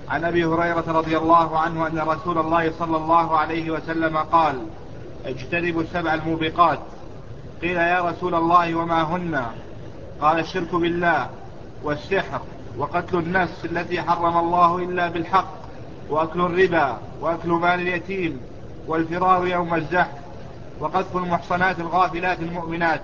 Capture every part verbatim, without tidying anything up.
عن أبي هريرة رضي الله عنه أن رسول الله صلى الله عليه وسلم قال: اجتنبوا السبع الموبقات. قيل: يا رسول الله وما هن؟ قال: الشرك بالله، والسحر، وقتل النفس التي حرم الله إلا بالحق، وأكل الربا، وأكل مال اليتيم، والفرار يوم الزحف، وقذف المحصنات الغافلات المؤمنات.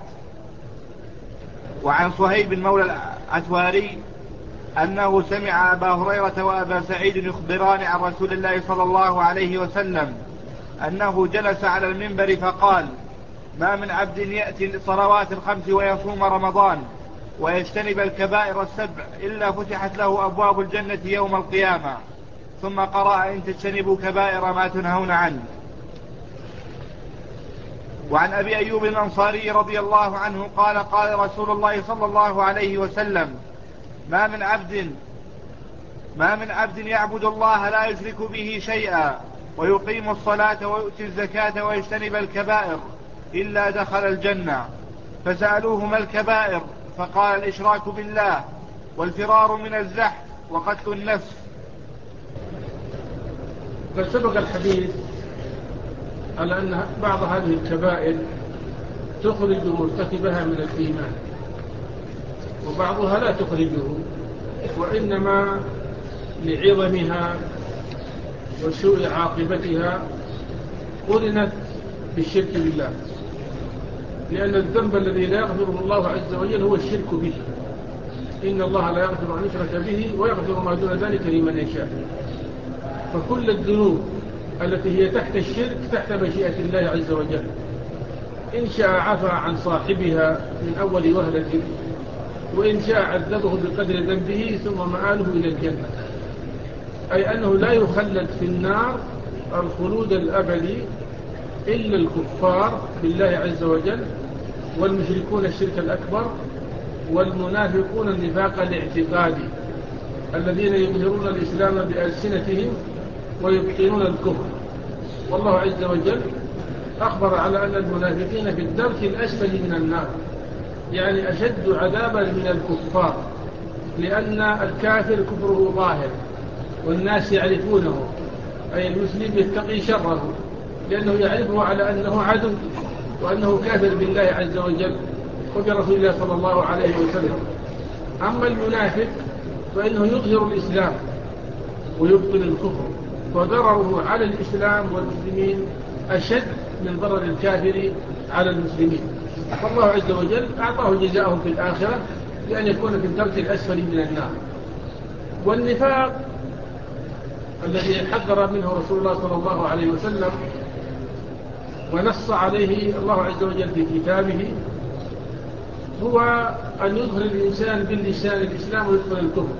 وعن صهيب مولى العتواري أنه سمع أبا هريرة وأبا سعيد يخبران عن رسول الله صلى الله عليه وسلم أنه جلس على المنبر فقال: ما من عبد يأتي الصلوات الخمس ويصوم رمضان ويجتنب الكبائر السبع إلا فتحت له أبواب الجنة يوم القيامة. ثم قرأ: إن تجتنبوا كبائر ما تنهون عنه. وعن أبي أيوب الأنصاري رضي الله عنه قال: قال رسول الله صلى الله عليه وسلم: ما من عبد ما من عبد يعبد الله لا يشرك به شيئا ويقيم الصلاة ويؤتي الزكاة ويجتنب الكبائر إلا دخل الجنة. فسألوه: ما الكبائر؟ فقال: الإشراك بالله، والفرار من الزحف، وقتل النفس. فسبق الحديث على أن بعض هذه الكبائر تخرج مرتكبها من الإيمان، وبعضها لا تخرجه، وإنما لعظمها وسوء عاقبتها قرنت بالشرك بالله، لأن الذنب الذي لا يغفره الله عز وجل هو الشرك به. إن الله لا يغفر أن يشرك به ويغفر ما دون ذلك لمن يشاء. فكل الذنوب التي هي تحت الشرك تحت مشيئة الله عز وجل، إن شاء عفى عن صاحبها من أول وهلة، وإن شاء عذبه بقدر ذنبه ثم مآله إلى الجنة. أي أنه لا يخلد في النار الخلود الأبدي إلا الكفار بالله عز وجل، والمشركون الشرك الأكبر، والمنافقون النفاق الاعتقادي الذين يظهرون الإسلام بألسنتهم ويبطنون الكفر. والله عز وجل أخبر على أن المنافقين في الدرك الأسفل من النار، يعني أشد عذابا من الكفار، لأن الكافر كفره ظاهر والناس يعرفونه، أي المسلم يتقي شره لأنه يعرفه على أنه عدو وأنه كافر بالله عز وجل وبرسول الله صلى الله عليه وسلم. أما المنافق فإنه يظهر الإسلام ويبطن الكفر، وضرره على الإسلام والمسلمين أشد من ضرر الكافر على المسلمين. فالله عز وجل أعطاه جزاءهم في الآخرة بأن يكون في الدرك الأسفل من النار. والنفاق الذي حذر منه رسول الله صلى الله عليه وسلم ونص عليه الله عز وجل في كتابه هو أن يظهر الإنسان باللسان الإسلام ويدخل الكفر.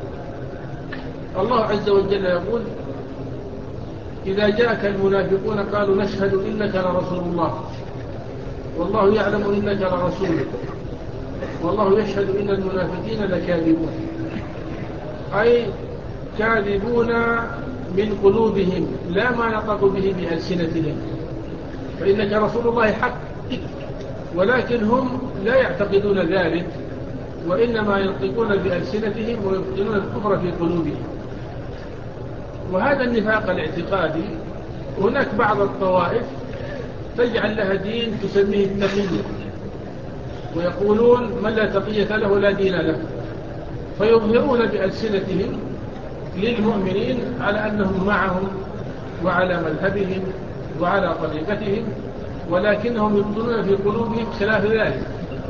الله عز وجل يقول: إذا جاءك المنافقون قالوا نشهد إنك لرسول الله والله يعلم إنك لرسوله والله يشهد إن المنافقين لكاذبون. أي كاذبون من قلوبهم لا ما نطقوا به بألسنتهم، فإنك رسول الله حق، ولكن هم لا يعتقدون ذلك، وإنما ينطقون بألسنتهم ويبطنون الكفر في قلوبهم. وهذا النفاق الاعتقادي هناك بعض الطوائف تجعل لها دين تسميه التقية، ويقولون من لا تقية له لا دين له، فيظهرون بألسنتهم للمؤمنين على أنهم معهم وعلى مذهبهم وعلى طريقتهم، ولكنهم يبطنون في قلوبهم خلاف ذلك.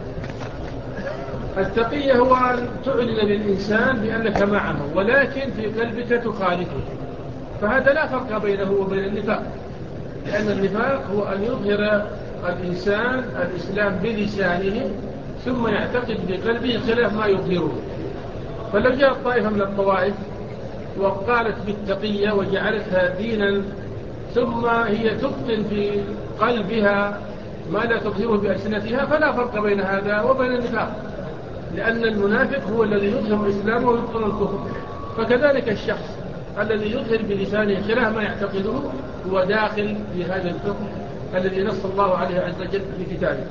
التقية هو أن تعلن للإنسان بأنك معه ولكن في قلبك تخالفه، فهذا لا فرق بينه وبين النفاق، لأن النفاق هو أن يظهر الإنسان الإسلام بلسانه ثم يعتقد بقلبه خلاف ما يظهره. فلو جاءت طائفة من الطوائف وقالت بالتقية وجعلتها دينا ثم هي تبطن في قلبها ما لا تظهره بألسنتها، فلا فرق بين هذا وبين النفاق، لأن المنافق هو الذي يظهر الإسلام ويبطن الكفر. فكذلك الشخص الذي يظهر بلسانه خلاف ما يعتقده هو داخل في هذا الحكم الذي نص الله عليه عز وجل في كتابه.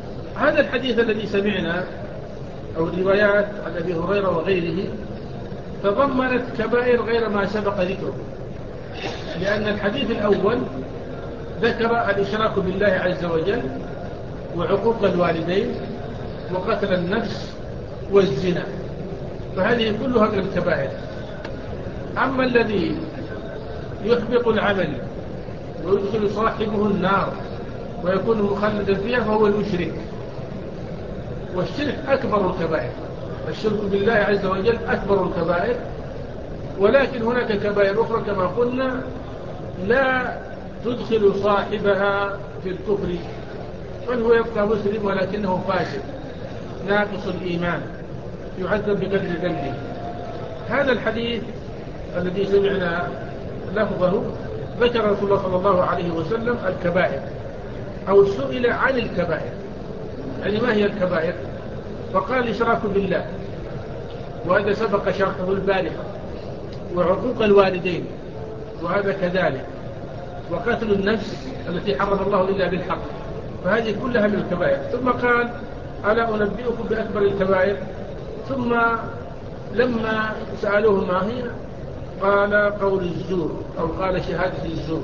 هذا الحديث الذي سمعنا أو الروايات عن أبي هريرة وغيره تضمنت كبائر غير ما سبق ذكره، لأن الحديث الأول ذكر الإشراك بالله عز وجل وعقوق الوالدين وقتل النفس والزنا، فهذه كلها من الكبائر. أما الذي يحبط العمل ويدخل صاحبه النار ويكون مخلدا فيها فهو المشرك، والشرك أكبر الكبائر. الشرك بالله عز وجل أكبر الكبائر، ولكن هناك كبائر أخرى كما قلنا لا تدخل صاحبها في الكفر، بل هو يبقى مسلم ولكنه فاسد ناقص الإيمان يعذب بقدر ذنبه. هذا الحديث الذي سمعنا لفظه ذكر رسول الله صلى الله عليه وسلم الكبائر، أو سئل عن الكبائر، يعني ما هي الكبائر؟ فقال الإشراك بالله، وهذا سبق شرحه البارحة، وعقوق الوالدين، وهذا كذلك، وقتل النفس التي حرم الله إلا بالحق، فهذه كلها من الكبائر. ثم قال ألا أنبئكم بأكبر الكبائر؟ ثم لما سألوه ما هي قال قول الزور، أو قال شهادة الزور.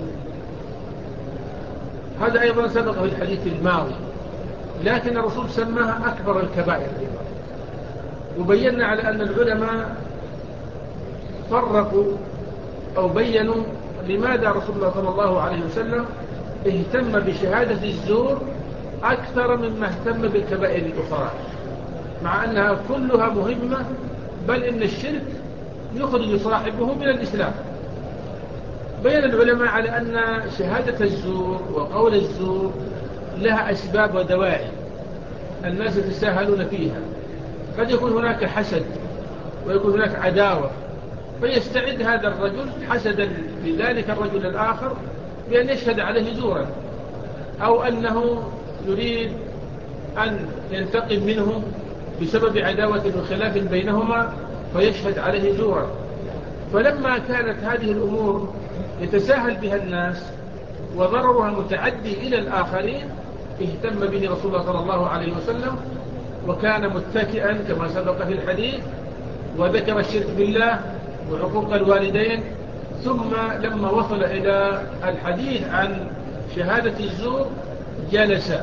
هذا أيضا سبق في الحديث الماضي، لكن الرسول سماها أكبر الكبائر، وبينا على أن العلماء فرقوا أو بينوا لماذا رسول الله صلى الله عليه وسلم اهتم بشهادة الزور أكثر مما اهتم بالكبائر الأخرى، مع أنها كلها مهمة، بل إن الشرك يخرج صاحبه من الإسلام. بين العلماء على أن شهادة الزور وقول الزور لها أسباب ودواعي الناس يتساهلون فيها. قد يكون هناك حسد، ويكون هناك عداوة، فيستعد هذا الرجل حسدا لذلك الرجل الآخر بأن يشهد عليه زورا، أو أنه يريد أن ينتقم منه بسبب عداوة وخلاف بينهما فيشهد عليه زورا. فلما كانت هذه الأمور يتساهل بها الناس وضررها متعدي إلى الآخرين اهتم به رسول الله صلى الله عليه وسلم، وكان متكئا كما سبق في الحديث، وذكر الشرك بالله وعقوق الوالدين، ثم لما وصل إلى الحديث عن شهادة الزور جلس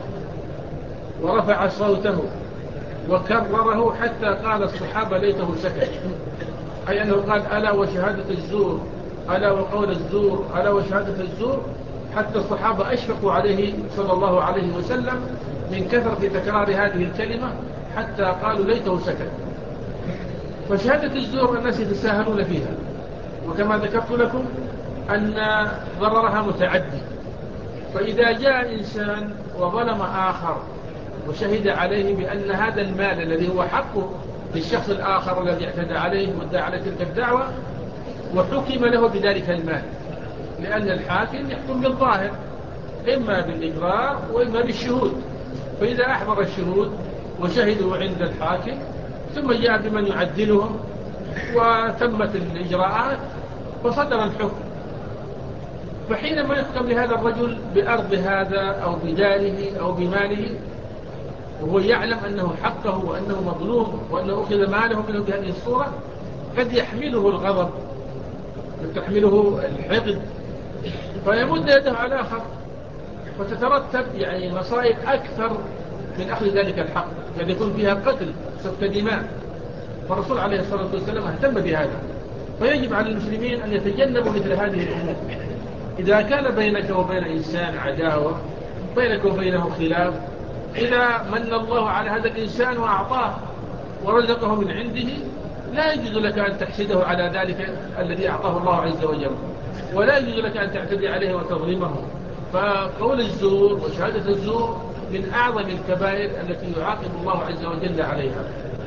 ورفع صوته وكرره حتى قال الصحابة ليته سكت، أي أنه قال ألا وشهادة الزور، ألا وقول الزور، ألا وشهادة الزور، حتى الصحابة أشفقوا عليه صلى الله عليه وسلم من كثرة تكرار هذه الكلمة، حتى قالوا ليته سكت. فشهادة الزور الناس يتساهلون فيها، وكما ذكرت لكم أن ضررها متعدي. فإذا جاء إنسان وظلم آخر وشهد عليه بأن هذا المال الذي هو حقه للشخص الآخر الذي اعتدى عليه وادعى على تلك الدعوة، وحكم له بذلك المال، لأن الحاكم يحكم بالظاهر إما بالإقرار وإما بالشهود. فإذا أحضر الشهود وشهدوا عند الحاكم ثم جاء بمن يعدلهم وتمت الإجراءات فصدر الحكم، فحينما يحكم لهذا الرجل بأرض هذا أو بداره أو بماله وهو يعلم أنه حقه وأنه مظلوم وأنه أخذ ماله منه بهذه الصورة، قد يحمله الغضب وتحمله الحقد فيمد يده على آخر، فتترتب يعني مصائب أكثر من أخذ ذلك الحق، يعني يكون فيها قتل سفك دماء. فالرسول عليه الصلاة والسلام اهتم بهذا. فيجب على المسلمين أن يتجنبوا مثل هذه الأمور. إذا كان بينك وبين إنسان عداوة، بينك وبينه خلاف، إذا من الله على هذا الإنسان وأعطاه ورزقه من عنده، لا يجوز لك أن تحسده على ذلك الذي أعطاه الله عز وجل، ولا يجوز لك أن تعتدي عليه وتظلمه. فقول الزور وشهادة الزور من أعظم الكبائر التي يعاقب الله عز وجل عليها.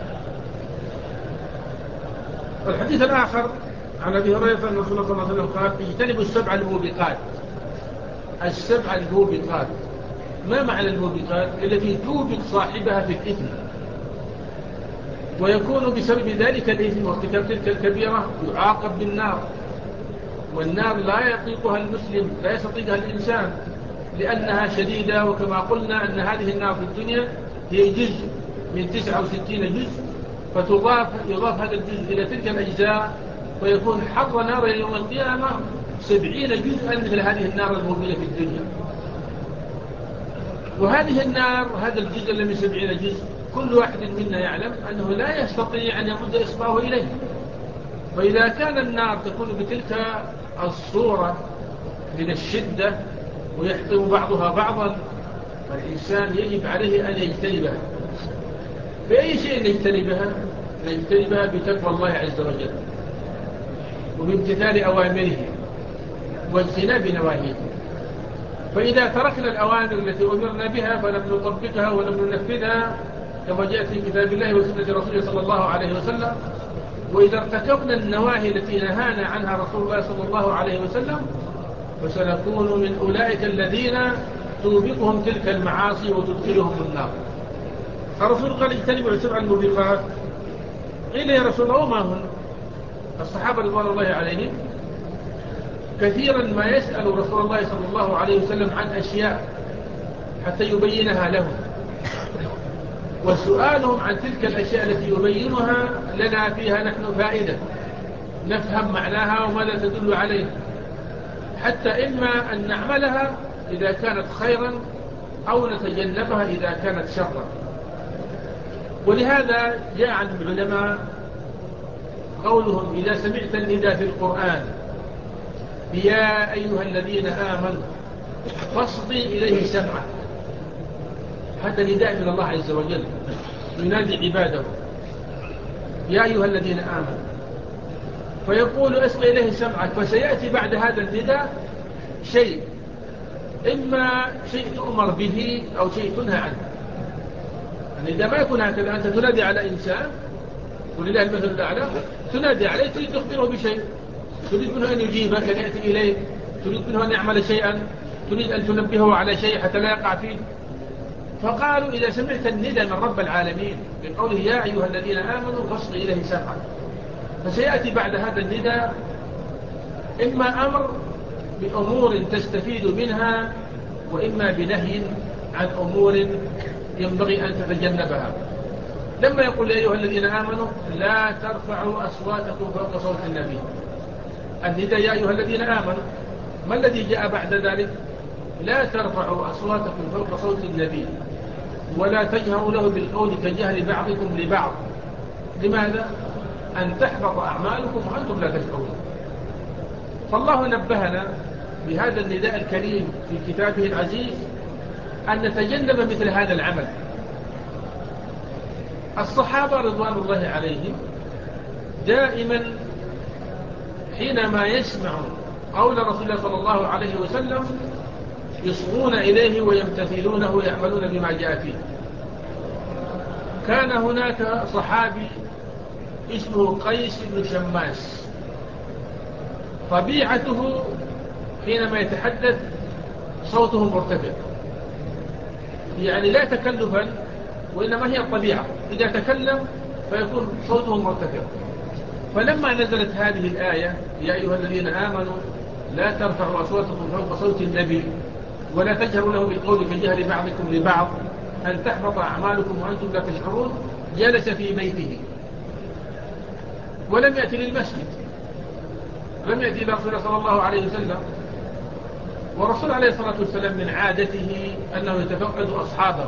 الحديث الآخر عن أبي هريرة أن رسول الله صلى الله عليه وسلم قال اجتنبوا السبع الموبقات. السبع الموبقات، ما معنى الموبقات؟ التي توبق صاحبها في الإثم، ويكون بسبب ذلك الإثم وارتكاب تلك الكبيرة يعاقب بالنار. والنار لا يطيقها المسلم، لا يستطيقها الإنسان لأنها شديدة، وكما قلنا أن هذه النار في الدنيا هي جزء من تسعة وستين جزء فتضاف يضاف هذا الجزء إلى تلك الأجزاء، ويكون حر نار يوم القيامة سبعين جزءا مثل هذه النار الموجودة في الدنيا. وهذه النار، هذا الجزء الذي من سبعين جزء، كل واحد منا يعلم أنه لا يستطيع أن يمد إصبعه إليه. فإذا كان النار تكون بتلك الصورة من الشدة ويحطم بعضها بعضا، فالإنسان يجب عليه أن يجتنبها. بأي شيء نجتنبها؟ نجتنبها بتقوى الله عز وجل وبامتثال أوامره واجتناب نواهيه. فإذا تركنا الأوامر التي أمرنا بها فلم نطبقها ولم ننفذها كما جاءت في كتاب الله وسنة رسوله صلى الله عليه وسلم، وإذا ارتكبنا النواهي التي نهانا عنها رسول الله صلى الله عليه وسلم، فسنكون من أولئك الذين توبقهم تلك المعاصي وتدخلهم النار. الرسول قال اجتنبوا سبع الموبقات. قيل يا رسول الله وما هن؟ الصحابة رضوان الله عليهم كثيرا ما يسأل رسول الله صلى الله عليه وسلم عن أشياء حتى يبينها لهم، وسؤالهم عن تلك الأشياء التي يبينها لنا فيها نحن فائدة، نفهم معناها وماذا تدل عليه، حتى إما أن نعملها إذا كانت خيرا أو نتجنبها إذا كانت شرا. ولهذا جاء عن العلماء قولهم إذا سمعت النداء في القرآن يا أيها الذين آمنوا فاصغي إليه سمعك، هذا نداء من الله عز وجل ينادي عباده يا أيها الذين آمنوا، فيقول أصغي إليه سمعك. فسيأتي بعد هذا النداء شيء، إما شيء تؤمر به أو شيء تنهى عنه. النداء ما يكون هكذا، أنت تنادي على إنسان ولله المثل الأعلى، تنادي عليه تريد تخبره بشيء، تريد منه أن يجيبك، أن يأتي إليك، تريد منه أن يعمل شيئا، تريد أن تنبهه على شيء حتى لا يقع فيه. فقالوا إذا سمعت النداء من رب العالمين بقوله يا أيها الذين آمنوا فاصغي إليه سمعك، فسيأتي بعد هذا النداء إما أمر بأمور تستفيد منها، وإما بنهي عن أمور ينبغي أن تتجنبها. لما يقول يا أيها الذين آمنوا لا ترفعوا أصواتكم فوق صوت النبي، النداء يا أيها الذين آمنوا، ما الذي جاء بعد ذلك؟ لا ترفعوا أصواتكم فوق صوت النبي ولا تجهروا له بالقول كجهر بعضكم لبعض. لماذا؟ أن تحبط أعمالكم وأنتم لا تشعرون. فالله نبهنا بهذا النداء الكريم في كتابه العزيز أن نتجنب مثل هذا العمل. الصحابة رضوان الله عليهم دائما حينما يسمعوا قول رسول الله صلى الله عليه وسلم يصغون إليه ويمتثلونه ويعملون بما جاء فيه. كان هناك صحابي اسمه قيس بن شماس، طبيعته حينما يتحدث صوته مرتفع، يعني لا تكلفا وإنما هي الطبيعة، إذا تكلم فيكون صوته مرتفع. فلما نزلت هذه الآية يا أيها الذين آمنوا لا ترفعوا أصواتكم فوق صوت النبي ولا تجهروا له بالقول كجهر بعضكم لبعض أن تحبط أعمالكم وأنتم لا تشعرون، جلس في بيته ولم يأتي للمسجد، لم يأتي إلى رسول الله صلى الله عليه وسلم. والرسول عليه الصلاة والسلام من عادته أنه يتفقد أصحابه،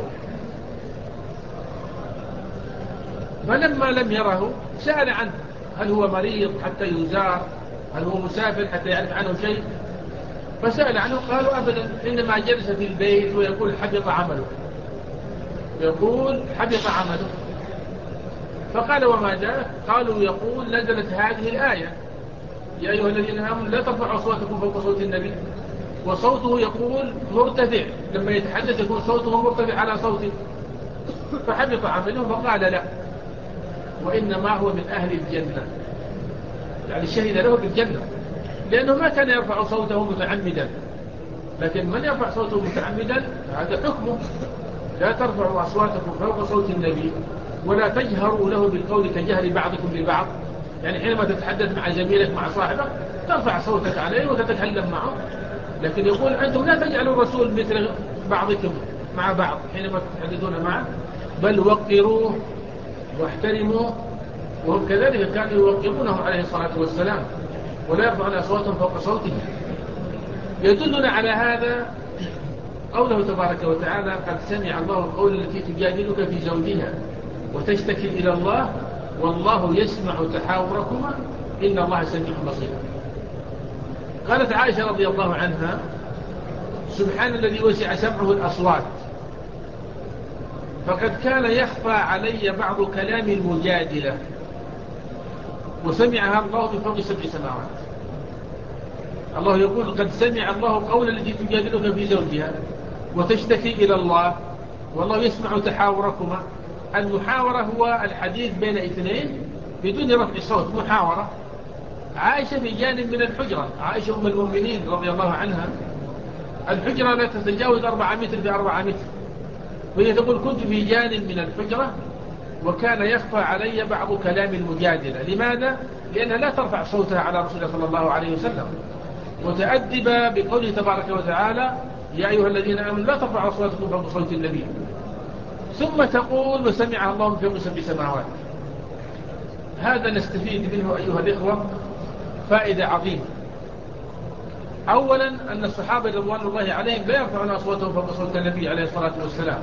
فلما لم يره سأل عنه هل هو مريض حتى يزار، هل هو مسافر حتى يعرف عنه شيء. فسأل عنه قالوا أبدا، إنما جلس في البيت ويقول حبط عمله، يقول حبط عمله. فقال وما ذاك؟ قالوا يقول نزلت هذه الآية يا أيها الذين آمنوا لا ترفعوا أصواتكم فوق صوت النبي، وصوته يقول مرتفع، لما يتحدث يكون صوته مرتفع على صوته، فحبط عمله. فقال لا، وإنما هو من أهل الجنة، يعني شهد له بالجنة، لأنه ما كان يرفع صوته متعمدا. لكن من يرفع صوته متعمدا هذا حكمه لا ترفعوا أصواتكم فوق صوت النبي ولا تجهروا له بالقول كجهر بعضكم لبعض، يعني حينما تتحدث مع زميلك مع صاحبك ترفع صوتك عليه وتتكلم معه، لكن يقول أنتم لا تجعلوا الرسول مثل بعضكم مع بعض حينما تتحدثون معه، بل وقروه واحترموه وهم كذلك كانوا يوقرونه عليه الصلاة والسلام ولا يرفعون أصواتهم فوق صوته. يدلنا على هذا قوله تبارك وتعالى: قد سمع الله القول التي تجادلك في زوجها وتشتكي إلى الله والله يسمع تحاوركما إن الله سميع بصير. قالت عائشة رضي الله عنها: سبحان الذي وسع سمعه الأصوات، فقد كان يخفى علي بعض كلام المجادلة وسمعها الله من فوق سبع سماوات. الله يقول: قد سمع الله قول التي تجادلك في زوجها وتشتكي إلى الله والله يسمع تحاوركما. المحاورة هو الحديث بين اثنين بدون رفع صوت، محاورة. عائشة في جانب من الحجرة، عائشة أم المؤمنين رضي الله عنها، الحجرة لا تتجاوز أربعة متر في أربعة متر، وهي تقول: كنت في جانب من الحجرة وكان يخفى علي بعض كلام المجادلة. لماذا؟ لأنها لا ترفع صوتها على رسول الله صلى الله عليه وسلم، متأدبة بقوله تبارك وتعالى: يا أيها الذين آمنوا لا ترفعوا أصواتكم فوق صوت النبي. ثم تقول: وسمعها الله من فوق سبع سماوات. هذا نستفيد منه أيها الإخوة فائدة عظيمة. أولا أن الصحابة رضوان الله عليهم لا يرفعون أصواتهم فوق صوت النبي عليه الصلاة والسلام،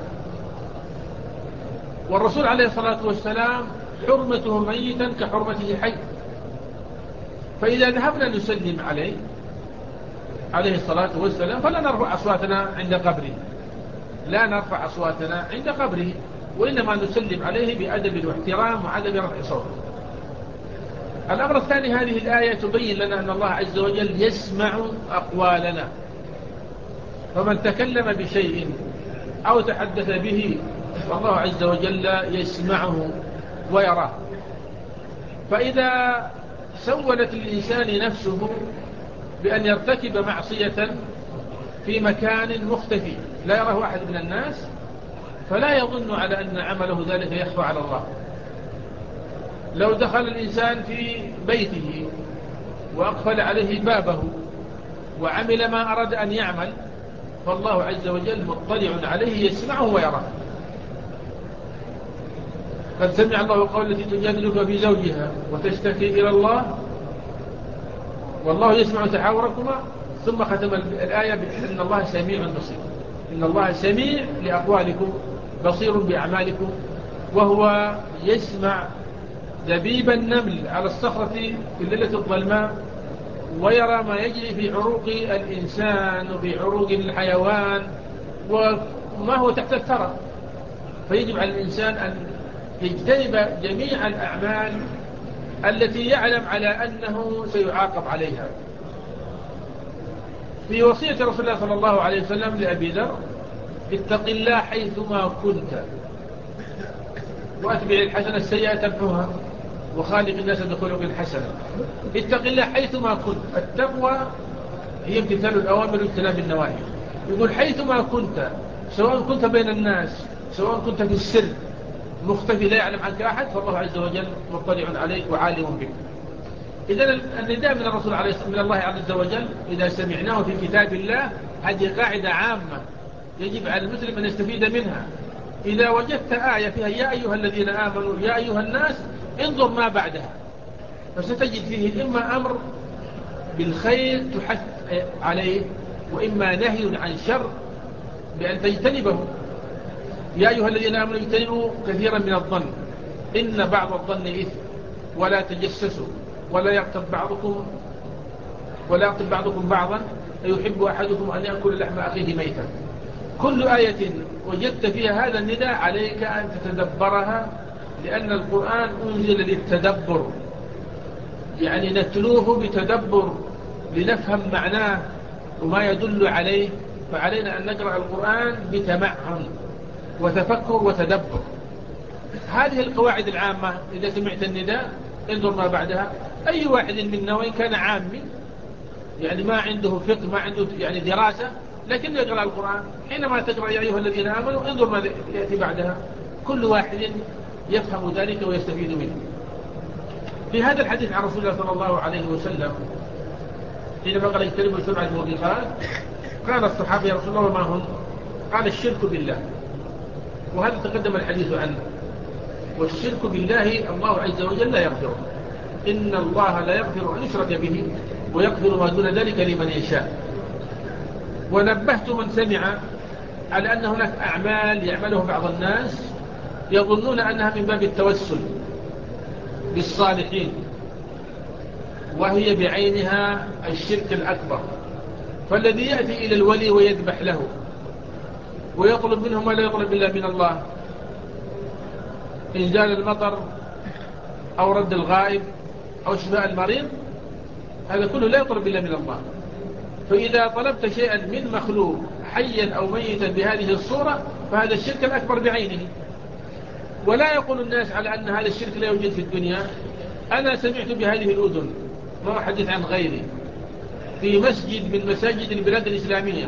والرسول عليه الصلاة والسلام حرمته ميتا كحرمته حي. فإذا ذهبنا نسلم عليه عليه الصلاة والسلام فلا نرفع أصواتنا عند قبره، لا نرفع أصواتنا عند قبره، وإنما نسلم عليه بأدب واحترام وعدم رفع صوت. الأمر الثاني: هذه الآية تبين لنا أن الله عز وجل يسمع أقوالنا، فمن تكلم بشيء أو تحدث به فالله عز وجل يسمعه ويراه. فإذا سولت الإنسان نفسه بأن يرتكب معصية في مكان مختفي لا يراه أحد من الناس، فلا يظن على أن عمله ذلك يخفى على الله. لو دخل الإنسان في بيته وأقفل عليه بابه وعمل ما أراد أن يعمل فالله عز وجل مطلع عليه يسمعه ويراه. قد سمع الله قول التي تجادلك في زوجها وتشتكي إلى الله والله يسمع تحاوركما، ثم ختم الآية بأن الله سميع بصير. إن الله سميع لأقوالكم بصير بأعمالكم، وهو يسمع دبيب النمل على الصخرة في الليلة الظلماء، ويرى ما يجري في عروق الإنسان وفي عروق الحيوان وما هو تحت الثرى. فيجب على الإنسان أن يجتنب جميع الأعمال التي يعلم على أنه سيعاقب عليها. في وصية رسول الله صلى الله عليه وسلم لأبي ذر: اتق الله حيثما كنت وأتبع الحسنة السيئة تمحوها وخالق الناس بخلق حسن. اتق الله حيثما كنت. التقوى هي امتثال الأوامر واجتناب النواهي. يقول: حيثما كنت، سواء كنت بين الناس سواء كنت في السر مختفي لا يعلم عنك أحد، فالله عز وجل مطلع عليك وعالم بك. إذن النداء من الرسول عليه من الله عز وجل إذا سمعناه في كتاب الله هذه قاعدة عامة يجب على المسلم أن يستفيد منها. إذا وجدت آية فيها يا أيها الذين آمنوا يا أيها الناس، انظر ما بعدها، فستجد فيه إما أمر بالخير تحث عليه، وإما نهي عن شر بأن تجتنبه. يا أيها الذين آمنوا اجتنبوا كثيرا من الظن إن بعض الظن إثم ولا تجسسوا ولا يغتب بعضكم ولا يغتب بعضكم بعضا أيحب أحدكم أن يأكل لحم أخيه ميتا. كل آية وجدت فيها هذا النداء عليك أن تتدبرها، لأن القرآن أنزل للتدبر، يعني نتلوه بتدبر لنفهم معناه وما يدل عليه. فعلينا أن نقرأ القرآن بتمعن وتفكر وتدبر. هذه القواعد العامة إذا سمعت النداء انظر ما بعدها. أي واحد منا وإن كان عامي يعني ما عنده فقه ما عنده يعني دراسة لكن يقرأ القرآن، حينما تقرأ يا أيها الذين آمنوا انظر ما يأتي بعدها، كل واحد يفهم ذلك ويستفيد منه. في هذا الحديث عن رسول الله صلى الله عليه وسلم حينما قال اجتنبوا سبع الموبقات قال الصحابة: يا رسول الله وما هن؟ قال: الشرك بالله، وهذا تقدم الحديث عنه. والشرك بالله الله عز وجل لا يغفره. إن الله لا يغفر أن يشرك به ويغفر ما دون ذلك لمن يشاء. ونبهت من سمع على أن هناك أعمال يعملها بعض الناس يظنون أنها من باب التوسل بالصالحين، وهي بعينها الشرك الأكبر. فالذي يأتي إلى الولي ويذبح له ويطلب منه ما لا يطلب إلا من الله، إنزال المطر أو رد الغائب أو شفاء المريض، هذا كله لا يطلب إلا من الله. فإذا طلبت شيئا من مخلوق حيا أو ميتا بهذه الصورة فهذا الشرك الأكبر بعينه. ولا يقول الناس على أن هذا الشرك لا يوجد في الدنيا. أنا سمعت بهذه الأذن، ما أحدث عن غيري، في مسجد من مساجد البلاد الإسلامية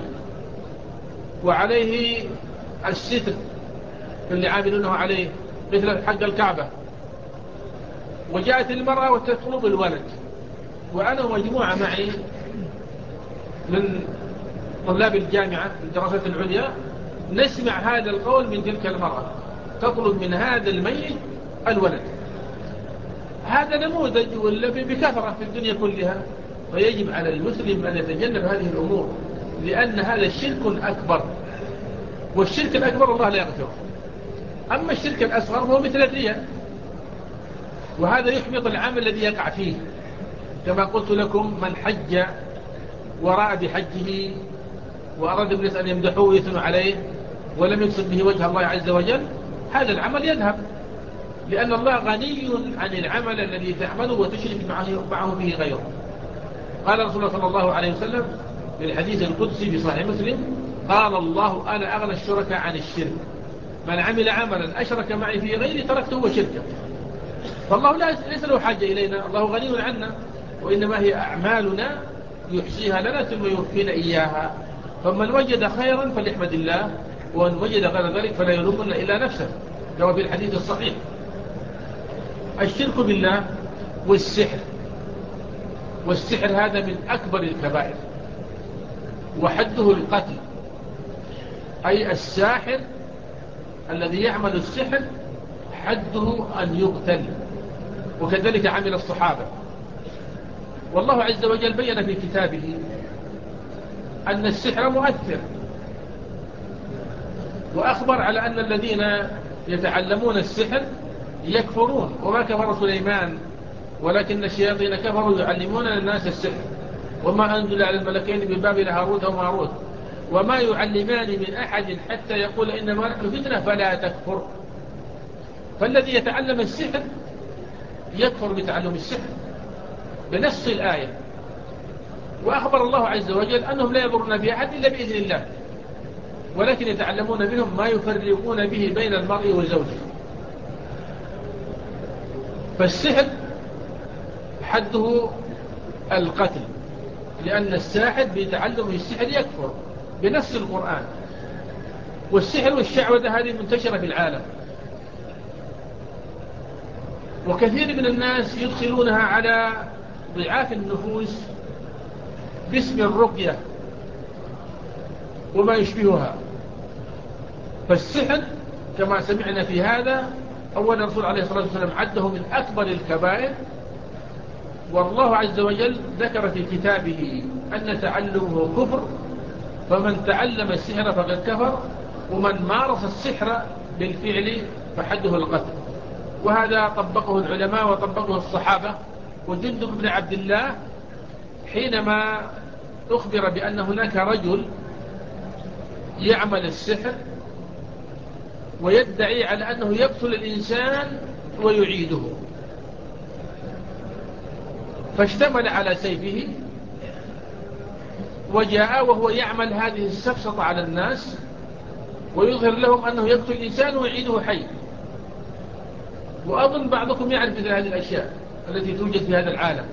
وعليه الستر اللي عاملونه عليه مثل حق الكعبة، وجاءت المرأة وتطلب الولد، وأنا ومجموعة معي من طلاب الجامعة في الدراسات العليا نسمع هذا القول من تلك المرأة تطلب من هذا الميت الولد. هذا نموذج ولا بكثرة في الدنيا كلها. فيجب على المسلم أن يتجنب هذه الأمور، لأن هذا الشرك أكبر، والشرك الأكبر الله لا يغفره. أما الشرك الأصغر هو مثل الرياء، وهذا يحبط العمل الذي يقع فيه. كما قلت لكم، من حج وراء بحجه وأراد الناس أن يمدحوه ويثنوا عليه ولم يقصد به وجه الله عز وجل، هذا العمل يذهب، لأن الله غني عن العمل الذي تعمله وتشرك معه فيه غيره. قال رسول الله صلى الله عليه وسلم في الحديث القدسي في صحيح مسلم: قال الله: أنا أغنى الشركاء عن الشرك، من عمل عملا أشرك معي فيه غيري تركته وشركه. فالله ليس له حاجة إلينا، الله غني عنا، وإنما هي أعمالنا يحصيها لنا ثم يوفينا إياها. فمن وجد خيرا فليحمد الله، ومن وجد غير ذلك فلا يلومن إلا نفسه، كما في الحديث الصحيح. الشرك بالله والسحر، والسحر هذا من أكبر الكبائر، وحده القتل. أي الساحر الذي يعمل السحر حده أن يقتل، وكذلك عمل الصحابة. والله عز وجل بيّن في كتابه أن السحر مؤثر، وأخبر على أن الذين يتعلمون السحر يكفرون. وما كفر سليمان ولكن الشياطين كفروا يعلمون الناس السحر، وما أنزل على الملكين ببابل هاروت وماروت وما يعلمان من أحد حتى يقول إنما نحن فتنة فلا تكفر. فالذي يتعلم السحر يكفر بتعلم السحر بنص الآية. وأخبر الله عز وجل أنهم لا يضرون بأحد إلا بإذن الله، ولكن يتعلمون منهم ما يفرقون به بين المرء وزوجه. فالسحر حده القتل، لأن الساحر بتعلم السحر يكفر بنص القرآن. والسحر والشعوذة هذه منتشرة في العالم، وكثير من الناس يدخلونها على ضعاف النفوس باسم الرقية وما يشبهها. فالسحر كما سمعنا في هذا، أول الرسول عليه الصلاة والسلام عده من أكبر الكبائر. والله عز وجل ذكر في كتابه أن تعلمه كفر، فمن تعلم السحر فقد كفر، ومن مارس السحر بالفعل فحده القتل. وهذا طبقه العلماء وطبقه الصحابة. وجندب بن عبد الله حينما أخبر بأن هناك رجل يعمل السحر ويدعي على أنه يقتل الإنسان ويعيده، فاشتمل على سيفه وجاء وهو يعمل هذه السفسطة على الناس ويظهر لهم أنه يقتل الإنسان ويعيده حي. وأظن بعضكم يعرف مثل هذه الأشياء التي توجد في هذا العالم.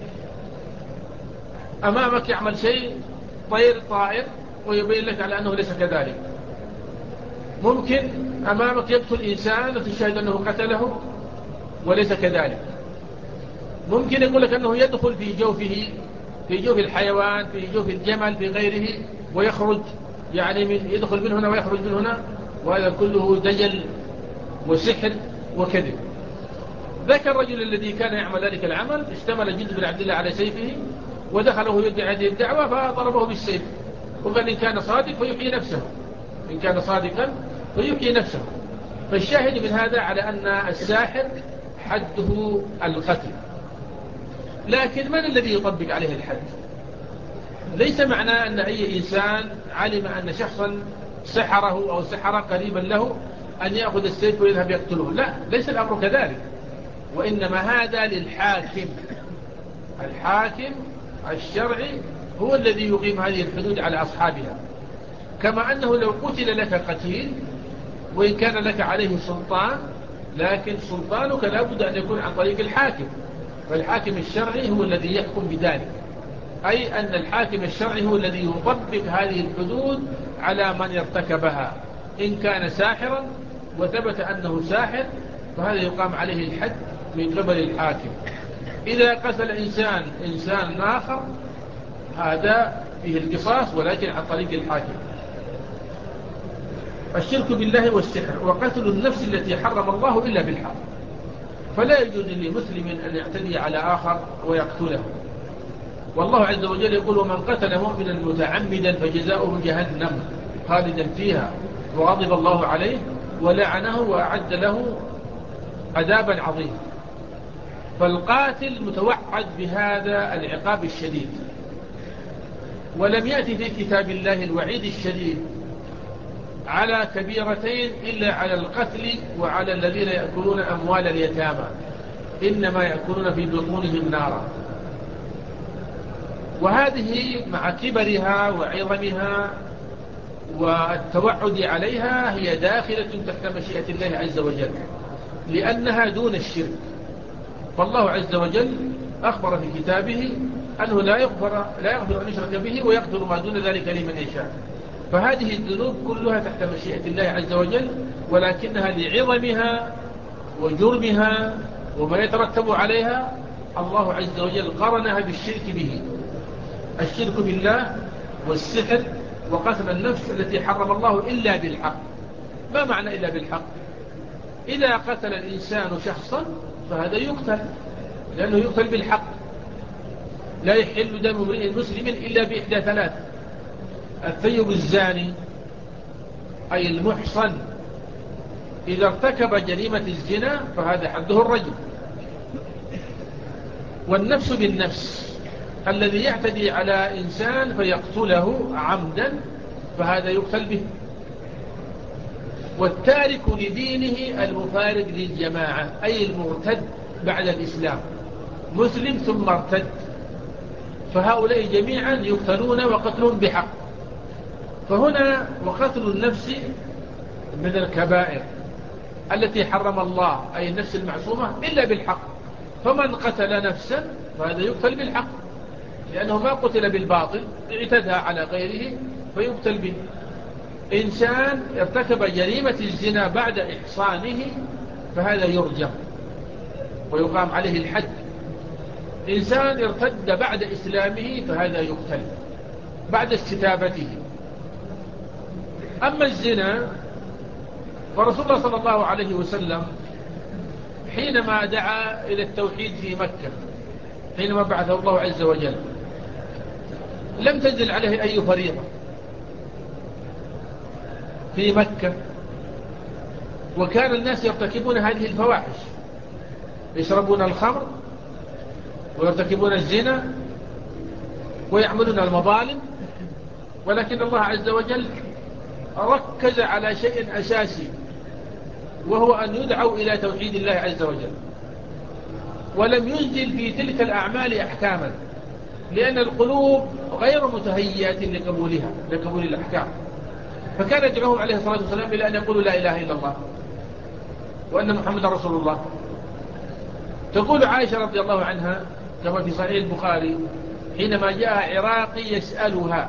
أمامك يعمل شيء طير طائر ويبين لك على أنه ليس كذلك. ممكن أمامك يقتل إنسان وتشاهد أنه قتله وليس كذلك. ممكن يقول لك أنه يدخل في جوفه، في جوف الحيوان، في جوف الجمل، في غيره، ويخرج يعني من يدخل من هنا ويخرج من هنا، وهذا كله دجل وسحر وكذب. ذاك الرجل الذي كان يعمل ذلك العمل اشتمل جند بن عبد الله على سيفه ودخله يدعي هذه الدعوة فضربه بالسيف، وقال إن كان صادق فيحيي نفسه، إن كان صادقا فيحيي نفسه. فالشاهد من هذا على أن الساحر حده القتل. لكن من الذي يطبق عليه الحد؟ ليس معنى أن أي إنسان علم أن شخصا سحره أو سحر قريبا له أن يأخذ السيف ويذهب يقتله، لا، ليس الأمر كذلك، وإنما هذا للحاكم. الحاكم الشرعي هو الذي يقيم هذه الحدود على أصحابها. كما أنه لو قتل لك قتيل وإن كان لك عليه سلطان، لكن سلطانك لا بد أن يكون عن طريق الحاكم، فالحاكم الشرعي هو الذي يحكم بذلك، أي أن الحاكم الشرعي هو الذي يطبق هذه الحدود على من ارتكبها. إن كان ساحرا وثبت أنه ساحر فهذا يقام عليه الحد من قبل الحاكم. إذا قتل إنسان إنسان آخر هذا فيه القصاص ولكن عن طريق الحاكم. الشرك بالله والسحر وقتل النفس التي حرم الله إلا بالحق، فلا يجوز لمسلم أن يعتدي على آخر ويقتله. والله عز وجل يقول ومن قتل مؤمنا متعمدا فجزاؤه جهنم خالدا فيها وغضب الله عليه ولعنه وأعد له عذابا عظيما. فالقاتل متوعد بهذا العقاب الشديد. ولم يأتي في كتاب الله الوعيد الشديد على كبيرتين إلا على القتل وعلى الذين يأكلون أموال اليتامى، إنما يأكلون في بطونهم نارا. وهذه مع كبرها وعظمها والتوعد عليها هي داخلة تحت مشيئة الله عز وجل، لأنها دون الشرك. فالله عز وجل أخبر في كتابه أنه لا يغفر, لا يغفر أن يشرك به ويغفر ما دون ذلك لمن يشاء. فهذه الذنوب كلها تحت مشيئة الله عز وجل، ولكنها لعظمها وجرمها وما يترتب عليها الله عز وجل قرنها بالشرك به. الشرك بالله والسحر وقتل النفس التي حرم الله إلا بالحق. ما معنى إلا بالحق؟ إذا قتل الإنسان شخصا فهذا يقتل، لأنه يقتل بالحق. لا يحل دم امرئ مسلم إلا بإحدى ثلاث: الثيب الزاني أي المحصن إذا ارتكب جريمة الزنا فهذا حده الرجم، والنفس بالنفس الذي يعتدي على إنسان فيقتله عمدا فهذا يقتل به، والتارك لدينه المفارق للجماعة أي المرتد بعد الإسلام، مسلم ثم ارتد، فهؤلاء جميعا يقتلون وقتلهم بحق. فهنا وقتل النفس من الكبائر التي حرم الله أي النفس المعصومة إلا بالحق. فمن قتل نفسا فهذا يقتل بالحق، لأنه ما قتل بالباطل، اعتدى على غيره فيقتل به. إنسان ارتكب جريمة الزنا بعد إحصانه فهذا يرجم ويقام عليه الحد. إنسان ارتد بعد إسلامه فهذا يقتل بعد استتابته. أما الزنا فرسول الله صلى الله عليه وسلم حينما دعا إلى التوحيد في مكة، حينما بعثه الله عز وجل، لم تنزل عليه أي فريضة في مكة، وكان الناس يرتكبون هذه الفواحش، يشربون الخمر ويرتكبون الزنا ويعملون المظالم، ولكن الله عز وجل ركز على شيء أساسي، وهو أن يدعوا إلى توحيد الله عز وجل، ولم ينزل في تلك الأعمال أحكاما، لأن القلوب غير متهيئة لقبولها لقبول الأحكام. فكان يدعوهم عليه الصلاة والسلام إلى أن يقولوا لا إله إلا الله وأن محمد رسول الله. تقول عائشة رضي الله عنها كما في صحيح البخاري حينما جاء عراقي يسألها،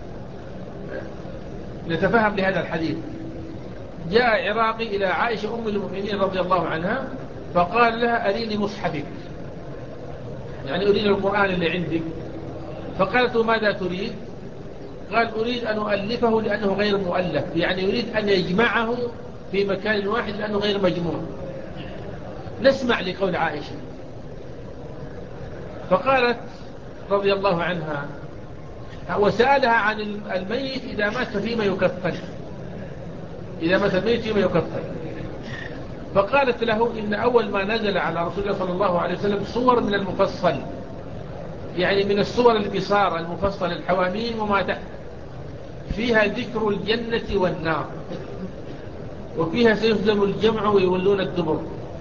نتفهم لهذا الحديث، جاء عراقي إلى عائشة أم المؤمنين رضي الله عنها فقال لها أريني مصحفك، يعني أريني القرآن اللي عندك. فقالت ماذا تريد؟ قال أريد أن أؤلفه لأنه غير مؤلف، يعني يريد أن يجمعه في مكان واحد لأنه غير مجموع. نسمع لقول عائشة. فقالت رضي الله عنها، وسألها عن الميت إذا مات فيما يكفن، إذا مات الميت فيما يكفن. فقالت له إن أول ما نزل على رسول الله صلى الله عليه وسلم صور من المفصل، يعني من الصور القصار المفصل الحواميم وما تحت، فيها ذكر الجنة والنار، وفيها سيهزم الجمع ويولون الدبر.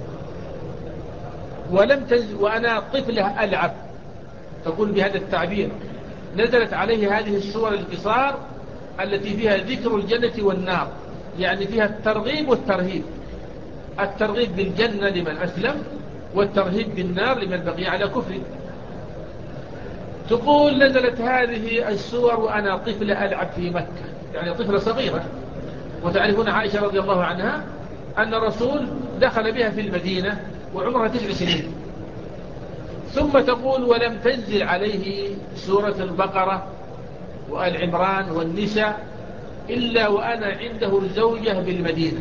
ولم تنزل وأنا طفلة ألعب، تقول بهذا التعبير، نزلت عليه هذه الصور القصار التي فيها ذكر الجنة والنار، يعني فيها الترغيب والترهيب، الترغيب بالجنة لمن أسلم، والترهيب بالنار لمن بقي على كفر. تقول نزلت هذه السور وأنا طفلة ألعب في مكة، يعني طفلة صغيرة. وتعرفون عائشة رضي الله عنها أن الرسول دخل بها في المدينة وعمرها تسع سنين. ثم تقول ولم تنزل عليه سورة البقرة وآل عمران والنساء إلا وأنا عنده زوجة بالمدينة.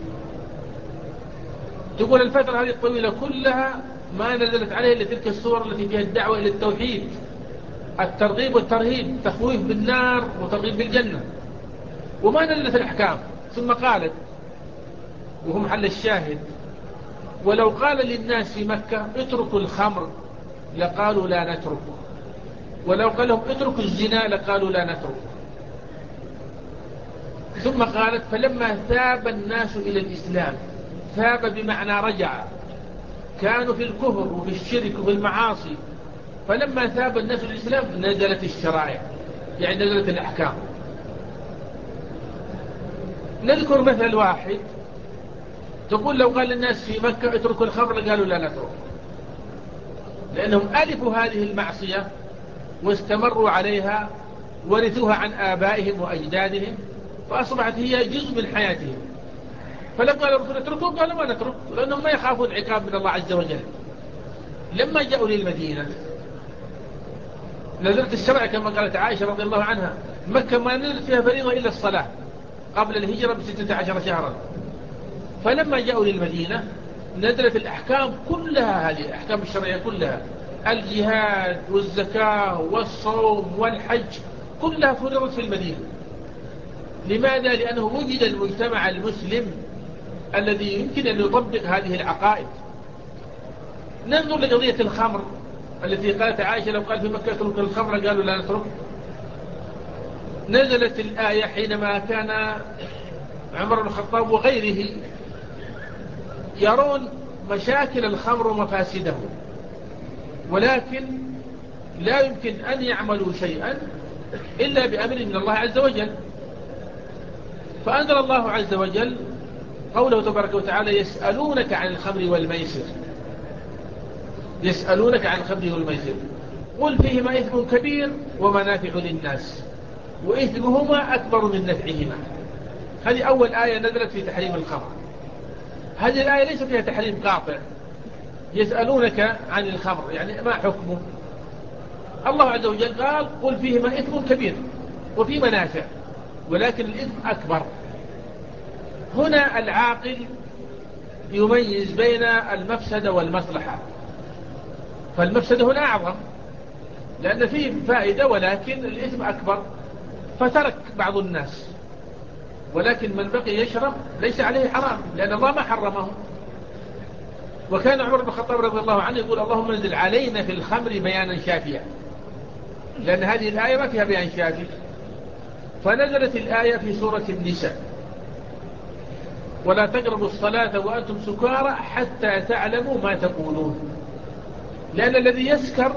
تقول الفترة هذه الطويلة كلها ما نزلت عليه إلا تلك السور التي فيها الدعوة إلى التوحيد، الترغيب والترهيب، تخويف بالنار وترغيب بالجنة، وما نزلت الأحكام. ثم قالت، وهم محل الشاهد، ولو قال للناس في مكة اتركوا الخمر لقالوا لا نتركه، ولو قال لهم اتركوا الزنا لقالوا لا نتركه. ثم قالت فلما ثاب الناس إلى الإسلام، ثاب بمعنى رجع، كانوا في الكفر وفي الشرك وفي المعاصي، فلما ثاب الناس إلى الإسلام نزلت الشرائع، يعني نزلت الأحكام. نذكر مثل واحد، تقول لو قال للناس في مكة اتركوا الخمر قالوا لا نترك، لأنهم ألفوا هذه المعصية واستمروا عليها، ورثوها عن آبائهم وأجدادهم، فأصبحت هي جزء من حياتهم. فلما قال الرسول اتركوا قالوا ما نترك، لأنهم ما يخافون عقاب من الله عز وجل. لما جاءوا للمدينة نزلت الشرع كما قالت عائشة رضي الله عنها، مكة ما نزلت فيها فريضة إلا الصلاة قبل الهجرة بستة عشر شهرا. فلما جاءوا للمدينة نزلت الأحكام كلها، هذه الأحكام الشرعية كلها، الجهاد والزكاة والصوم والحج كلها فرضت في المدينة. لماذا؟ لأنه وجد المجتمع المسلم الذي يمكن أن يطبق هذه العقائد. ننظر لقضية الخمر التي قالت عائشة لو قال في مكة اترك الخمر قالوا لا نترك. نزلت الآية حينما كان عمر بن الخطاب وغيره يرون مشاكل الخمر ومفاسده، ولكن لا يمكن أن يعملوا شيئا إلا بأمر من الله عز وجل. فأنزل الله عز وجل قوله تبارك وتعالى يسألونك عن الخمر والميسر، يسألونك عن الخمر والميسر قل فيهما إثم كبير ومنافع للناس وإثمهما أكبر من نفعهما. هذه أول آية نزلت في تحريم الخمر. هذه الآية ليس فيها تحريم قاطع. يسألونك عن الخمر يعني ما حكمه؟ الله عز وجل قال قل فيهما إثم كبير وفي منافع ولكن الإثم أكبر. هنا العاقل يميز بين المفسدة والمصلحة، فالمفسدة هنا أعظم لأن فيه فائدة ولكن الإثم أكبر، فترك بعض الناس، ولكن من بقي يشرب ليس عليه حرام لأن الله ما حرمه. وكان عمر بن الخطاب رضي الله عنه يقول اللهم انزل علينا في الخمر بيانا شافيا، لأن هذه الآية ما فيها بيان شافي. فنزلت الآية في سورة النساء ولا تقربوا الصلاة وأنتم سكارى حتى تعلموا ما تقولون، لأن الذي يسكر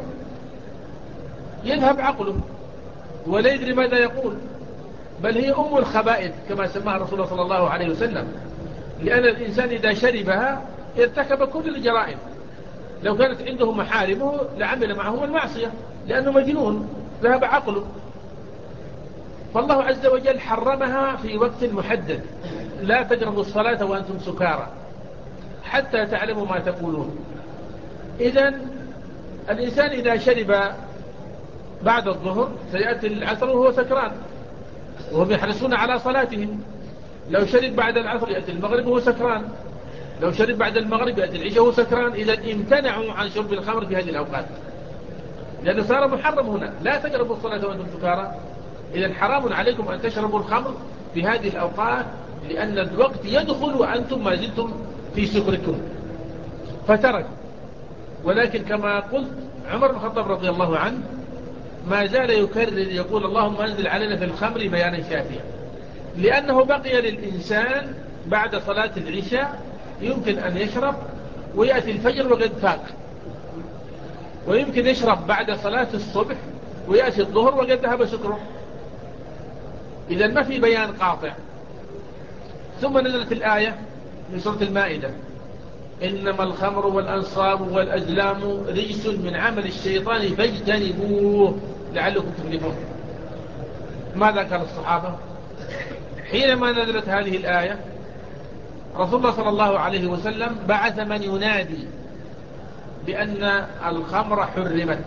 يذهب عقله ولا يدري ماذا يقول، بل هي أم الخبائث كما سماها رسول الله صلى الله عليه وسلم، لأن الإنسان إذا شربها ارتكب كل الجرائم. لو كانت عنده محارمه لعمل معهم المعصية لأنه مجنون ذهب عقله. فالله عز وجل حرمها في وقت محدد، لا تقربوا الصلاة وأنتم سكارى حتى تعلموا ما تقولون. إذن الإنسان إذا شرب بعد الظهر سيأتي العصر وهو سكران وهم يحرصون على صلاتهم، لو شرب بعد العصر يأتي المغرب وهو سكران، لو شرب بعد المغرب يأتي العشاء وهو سكران، إذا امتنعوا عن شرب الخمر في هذه الأوقات، لأنه صار محرم هنا. لا تقربوا الصلاة وأنتم سكارى، إذا حرام عليكم أن تشربوا الخمر في هذه الأوقات، لأن الوقت يدخل وأنتم ما زلتم في سكركم. فترك. ولكن كما قلت عمر بن الخطاب رضي الله عنه ما زال يكرر يقول اللهم أنزل علينا في الخمر بيانا شافيا، لأنه بقي للإنسان بعد صلاة العشاء يمكن أن يشرب ويأتي الفجر وقد فاق، ويمكن يشرب بعد صلاة الصبح ويأتي الظهر وقد ذهب سكره. إذا ما في بيان قاطع. ثم نزلت الآية من سورة المائدة: إنما الخمر والأنصاب والأزلام رجس من عمل الشيطان فاجتنبوه لعلكم تفلحون. ماذا قال الصحابة حينما نزلت هذه الآية؟ رسول الله صلى الله عليه وسلم بعث من ينادي بأن الخمر حرمت.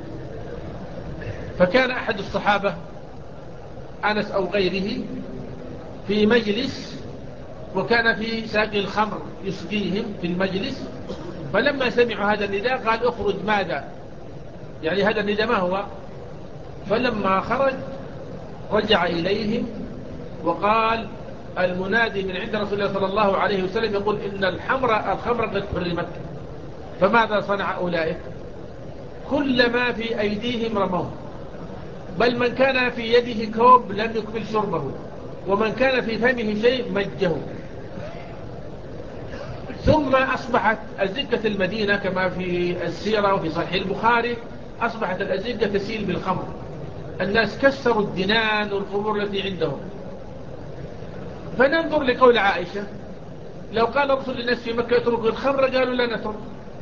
فكان أحد الصحابة أنس أو غيره في مجلس، وكان في ساقي الخمر يسقيهم في المجلس، فلما سمعوا هذا النداء قال اخرج. ماذا يعني هذا النداء ما هو؟ فلما خرج رجع إليهم وقال المنادي من عند رسول الله صلى الله عليه وسلم يقول إن الحمر الخمر قد حرمت. فماذا صنع أولئك؟ كل ما في أيديهم رموه، بل من كان في يده كوب لم يكمل شربه، ومن كان في فمه شيء مجه. ثم أصبحت أزقة المدينة كما في السيرة وفي صحيح البخاري، أصبحت الأزقة تسيل بالخمر. الناس كسروا الدنان والخمور التي عندهم. فننظر لقول عائشة: لو قال رسول الناس في مكة اتركوا الخمر قالوا لا نترك.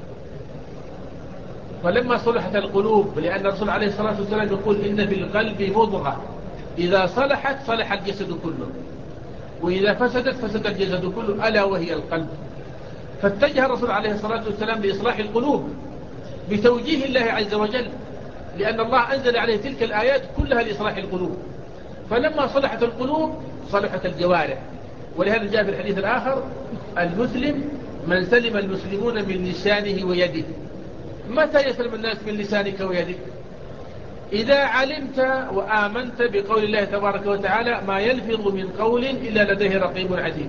فلما صلحت القلوب، لأن الرسول عليه الصلاة والسلام يقول إن في القلب مضغة إذا صلحت صلح الجسد كله، وإذا فسدت فسد الجسد كله، ألا وهي القلب. فاتجه الرسول عليه الصلاة والسلام لإصلاح القلوب بتوجيه الله عز وجل، لأن الله أنزل عليه تلك الآيات كلها لإصلاح القلوب. فلما صلحت القلوب صلحت الجوارح. ولهذا جاء في الحديث الآخر: المسلم من سلم المسلمون من لسانه ويده. متى يسلم الناس من لسانك ويدك؟ إذا علمت وآمنت بقول الله تبارك وتعالى: ما يلفظ من قول إلا لديه رقيب عتيد.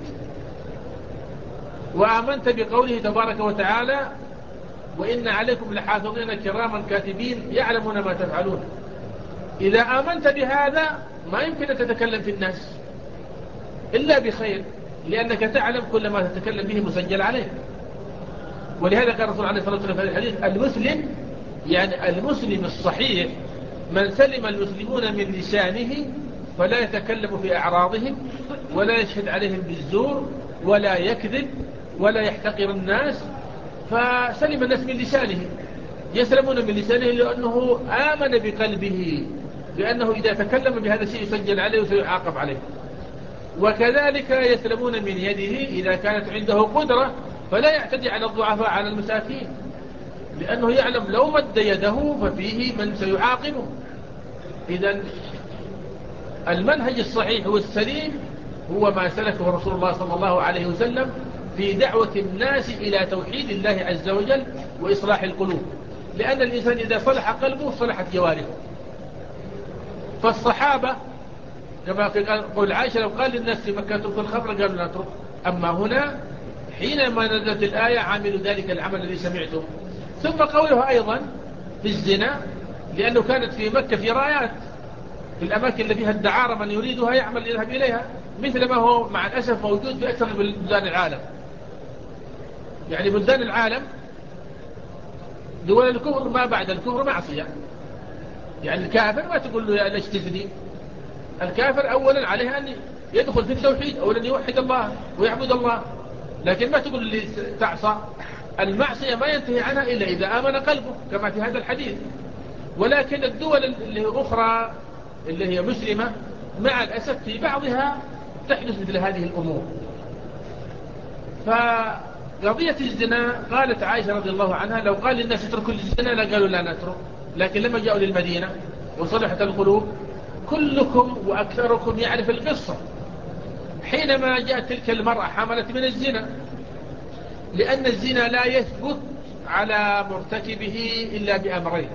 وآمنت بقوله تبارك وتعالى: وإن عليكم لحافظين كراما كاتبين يعلمون ما تفعلون. إذا آمنت بهذا ما يمكن أن تتكلم في الناس إلا بخير، لأنك تعلم كل ما تتكلم به مسجل عليه. ولهذا قال الرسول عليه الصلاة والسلام في الحديث: المسلم يعني المسلم الصحيح من سلم المسلمون من لسانه، فلا يتكلم في أعراضهم ولا يشهد عليهم بالزور ولا يكذب ولا يحتقر الناس. فسلم الناس من لسانه، يسلمون من لسانه لأنه آمن بقلبه لأنه إذا تكلم بهذا الشيء يسجل عليه وسيعاقب عليه. وكذلك يسلمون من يده إذا كانت عنده قدرة، فلا يعتدي على الضعفاء على المساكين، لأنه يعلم لو مد يده ففيه من سيعاقبه. إذن المنهج الصحيح والسليم هو ما سلكه رسول الله صلى الله عليه وسلم في دعوة الناس إلى توحيد الله عز وجل وإصلاح القلوب، لأن الإنسان إذا صلح قلبه صلحت جوارحه. فالصحابة كما في قول عائشة: لو قال للناس في مكة اتركوا الخمر قالوا لا نترك. أما هنا حينما نزلت الآية عملوا ذلك العمل الذي سمعتم. ثم قوله أيضا في الزنا، لأنه كانت في مكة في رايات في الأماكن اللي فيها الدعارة من يريدها يعمل يذهب إليها، مثل ما هو مع الأسف موجود في أكثر من بلدان العالم. يعني بلدان العالم دول الكفر ما بعد الكفر معصية. يعني الكافر ما تقول له ليش تزني. الكافر أولا عليه أن يدخل في التوحيد، أولا يوحد الله ويعبد الله، لكن ما تقول لي تعصى. المعصية ما ينتهي عنها إلا إذا آمن قلبه كما في هذا الحديث. ولكن الدول الأخرى اللي هي مسلمة مع الأسف في بعضها تحدث مثل هذه الأمور. فقضية الزنا قالت عائشة رضي الله عنها: لو قال للناس اتركوا الزنا لقالوا لا نترك. لكن لما جاءوا للمدينة وصلحت القلوب، كلكم وأكثركم يعرف القصة. حينما جاءت تلك المرأة حملت من الزنا، لأن الزنا لا يثبت على مرتكبه إلا بأمرين.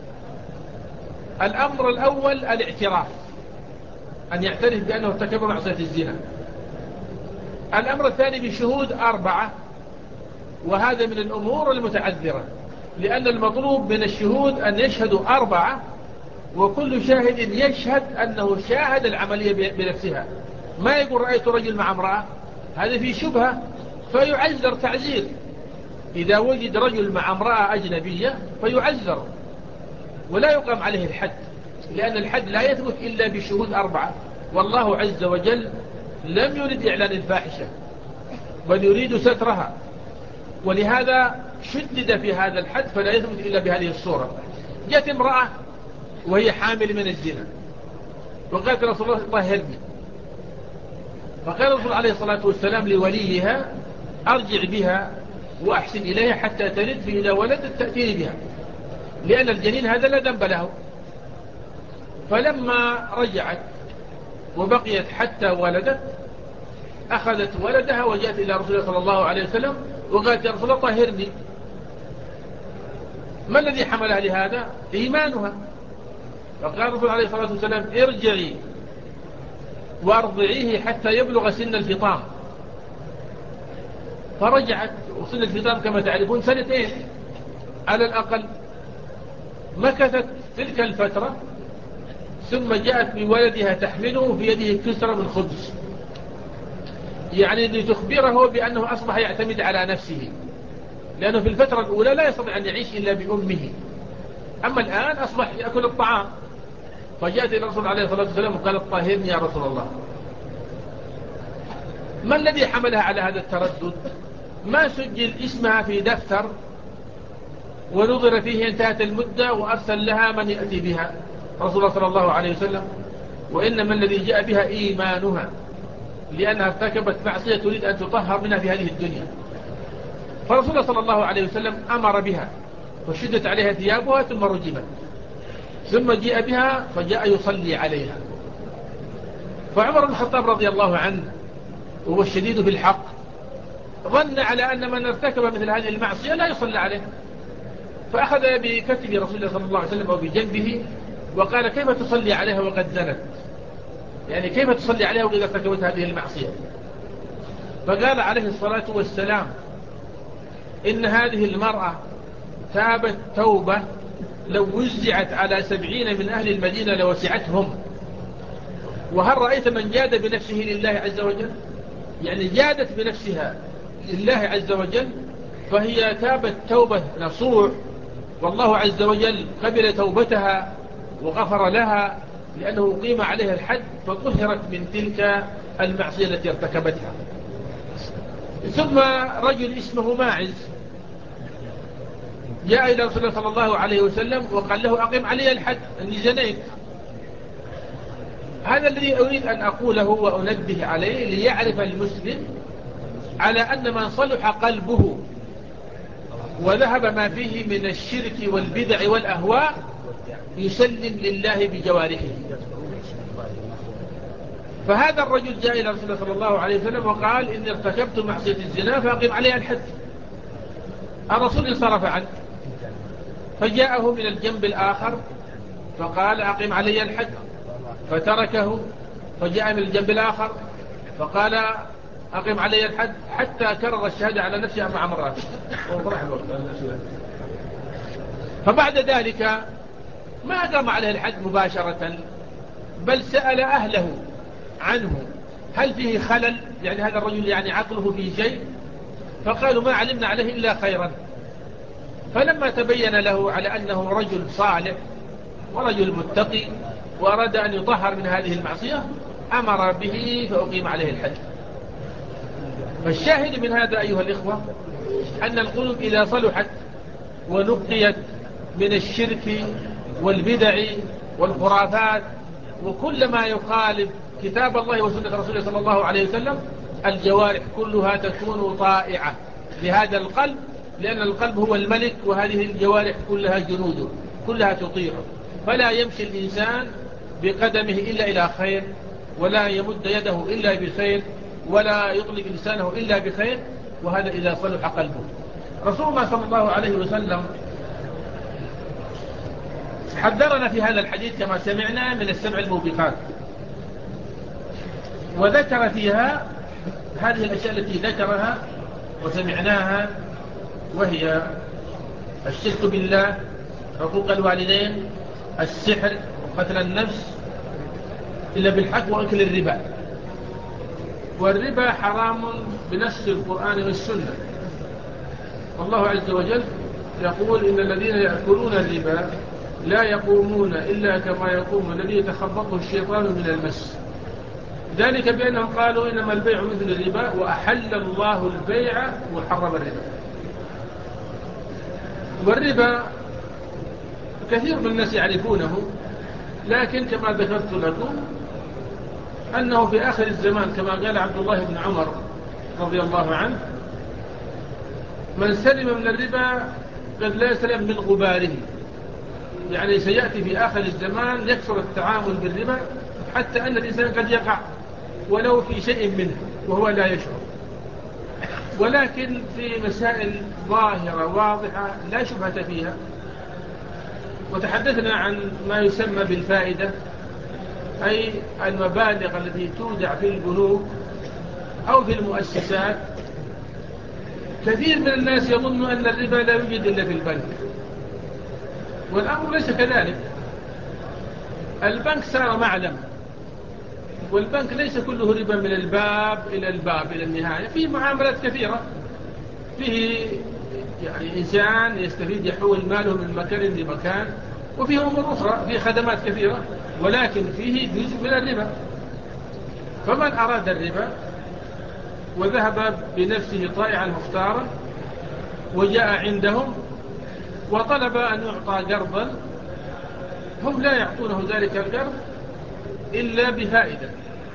الأمر الأول الاعتراف، أن يعترف بأنه ارتكب معصية الزنا. الأمر الثاني بشهود أربعة، وهذا من الأمور المتعذرة، لأن المطلوب من الشهود أن يشهدوا أربعة، وكل شاهد يشهد أنه شاهد العملية بنفسها. ما يقول رأيت رجل مع امرأة، هذا فيه شبهة فيعذر تعزير. إذا وجد رجل مع امرأة أجنبية فيعذر ولا يقام عليه الحد، لأن الحد لا يثبت إلا بشهود أربعة. والله عز وجل لم يرد إعلان الفاحشة بل يريد سترها، ولهذا شدد في هذا الحد فلا يثبت إلا بهذه الصورة. جاءت امرأة وهي حامل من الزنا وقالت رسول الله طهرني، فقال الرسول عليه الصلاة والسلام لوليها أرجع بها وأحسن إليها حتى تلد، فإذا ولدت تأتيني بها، لأن الجنين هذا لا ذنب له. فلما رجعت وبقيت حتى ولدت أخذت ولدها وجاءت إلى رسول الله صلى الله عليه وسلم وقالت يا رسول الله طهرني. ما الذي حملها لهذا؟ إيمانها. فقال الرسول عليه الصلاة والسلام ارجعي وارضعيه حتى يبلغ سن الفطام. فرجعت، وسن الفطام كما تعرفون سنتين على الأقل. مكثت تلك الفترة ثم جاءت بولدها تحمله في يده كسرة من خبز، يعني لتخبره بأنه أصبح يعتمد على نفسه، لأنه في الفترة الأولى لا يستطيع أن يعيش إلا بأمه، أما الآن أصبح يأكل الطعام. فجاءت إلى الرسول عليه الصلاة والسلام وقالت طهرني يا رسول الله. ما الذي حملها على هذا التردد؟ ما سجل اسمها في دفتر ونظر فيه انتهت المدة وأرسل لها من يأتي بها رسول الله صلى الله عليه وسلم، وإنما الذي جاء بها إيمانها، لأنها ارتكبت معصية تريد أن تطهر منها في هذه الدنيا. فرسول الله صلى الله عليه وسلم أمر بها وشدت عليها ثيابها ثم رجمت، ثم جاء بها فجاء يصلي عليها. فعمر بن الخطاب رضي الله عنه وهو الشديد في الحق ظن على أن من ارتكب مثل هذه المعصية لا يصلى عليه، فأخذ بكتف رسول الله صلى الله عليه وسلم وبجنبه وقال كيف تصلي عليها وقد زنت؟ يعني كيف تصلي عليها وقد ارتكبت هذه المعصية؟ فقال عليه الصلاة والسلام إن هذه المرأة تابت توبة لو وزعت على سبعين من أهل المدينة لوسعتهم. وهل رأيت من جاد بنفسه لله عز وجل؟ يعني جادت بنفسها لله عز وجل، فهي تابت توبة نصوح، والله عز وجل قبل توبتها وغفر لها لأنه قيم عليها الحد فطهرت من تلك المعصية التي ارتكبتها. ثم رجل اسمه ماعز جاء إلى رسول الله صلى الله عليه وسلم وقال له أقم علي الحد أني زنيت. هذا الذي أريد أن أقوله وأنبه عليه ليعرف المسلم على أن من صلح قلبه وذهب ما فيه من الشرك والبدع والأهواء يسلم لله بجوارحه. فهذا الرجل جاء إلى رسول الله صلى الله عليه وسلم وقال إني ارتكبت معصية الزنا فأقم علي الحد. الرسول انصرف عنه فجاءه من الجنب الآخر فقال أقم علي الحد، فتركه فجاء من الجنب الآخر فقال أقم علي الحد، حتى كرر الشهادة على نفسه أربع مرات. فبعد ذلك ما قام عليه الحد مباشرة، بل سأل أهله عنه هل فيه خلل، يعني هذا الرجل يعني عقله فيه شيء؟ فقالوا ما علمنا عليه إلا خيرا. فلما تبين له على أنه رجل صالح ورجل متقي وأراد أن يطهر من هذه المعصية أمر به فأقيم عليه الحد. فالشاهد من هذا أيها الإخوة أن القلوب إذا صلحت ونقيت من الشرك والبدع والخرافات وكل ما يخالف كتاب الله وسنة رسوله صلى الله عليه وسلم، الجوارح كلها تكون طائعة لهذا القلب، لأن القلب هو الملك وهذه الجوارح كلها جنوده كلها تطيعه. فلا يمشي الإنسان بقدمه إلا إلى خير، ولا يمد يده إلا بخير، ولا يطلق لسانه إلا بخير، وهذا إذا صلح قلبه. رسول الله صلى الله عليه وسلم حذرنا في هذا الحديث كما سمعنا من السبع الموبقات، وذكر فيها هذه الأشياء التي ذكرها وسمعناها، وهي الشرك بالله، حقوق الوالدين، السحر، قتل النفس إلا بالحق، وأكل الربا. والربا حرام بنص القرآن والسنة. الله عز وجل يقول إن الذين يأكلون الربا لا يقومون إلا كما يقوم الذي يتخبطه الشيطان من المس، ذلك بأنهم قالوا إنما البيع مثل الربا وأحل الله البيع وحرم الربا. والربا كثير من الناس يعرفونه، لكن كما ذكرت لكم أنه في آخر الزمان كما قال عبد الله بن عمر رضي الله عنه: من سلم من الربا قد لا يسلم من غباره. يعني سيأتي في آخر الزمان يكثر التعامل بالربا حتى أن الإنسان قد يقع ولو في شيء منه وهو لا يشعر. ولكن في مسائل ظاهرة واضحة لا شبهة فيها. وتحدثنا عن ما يسمى بالفائدة، أي المبالغ التي تودع في البنوك أو في المؤسسات. كثير من الناس يظن أن الربا لا يوجد إلا في البنك، والأمر ليس كذلك. البنك صار معلم، والبنك ليس كله ربا من الباب إلى الباب إلى النهاية. فيه معاملات كثيرة، فيه يعني إنسان يستفيد يحول ماله من مكان لمكان، وفيه أمور أخرى، فيه خدمات كثيرة، ولكن فيه جزء من الربا. فمن أراد الربا وذهب بنفسه طائعا مختارا وجاء عندهم وطلب أن يعطى قرضا، هم لا يعطونه ذلك القرض إلا بفائدة.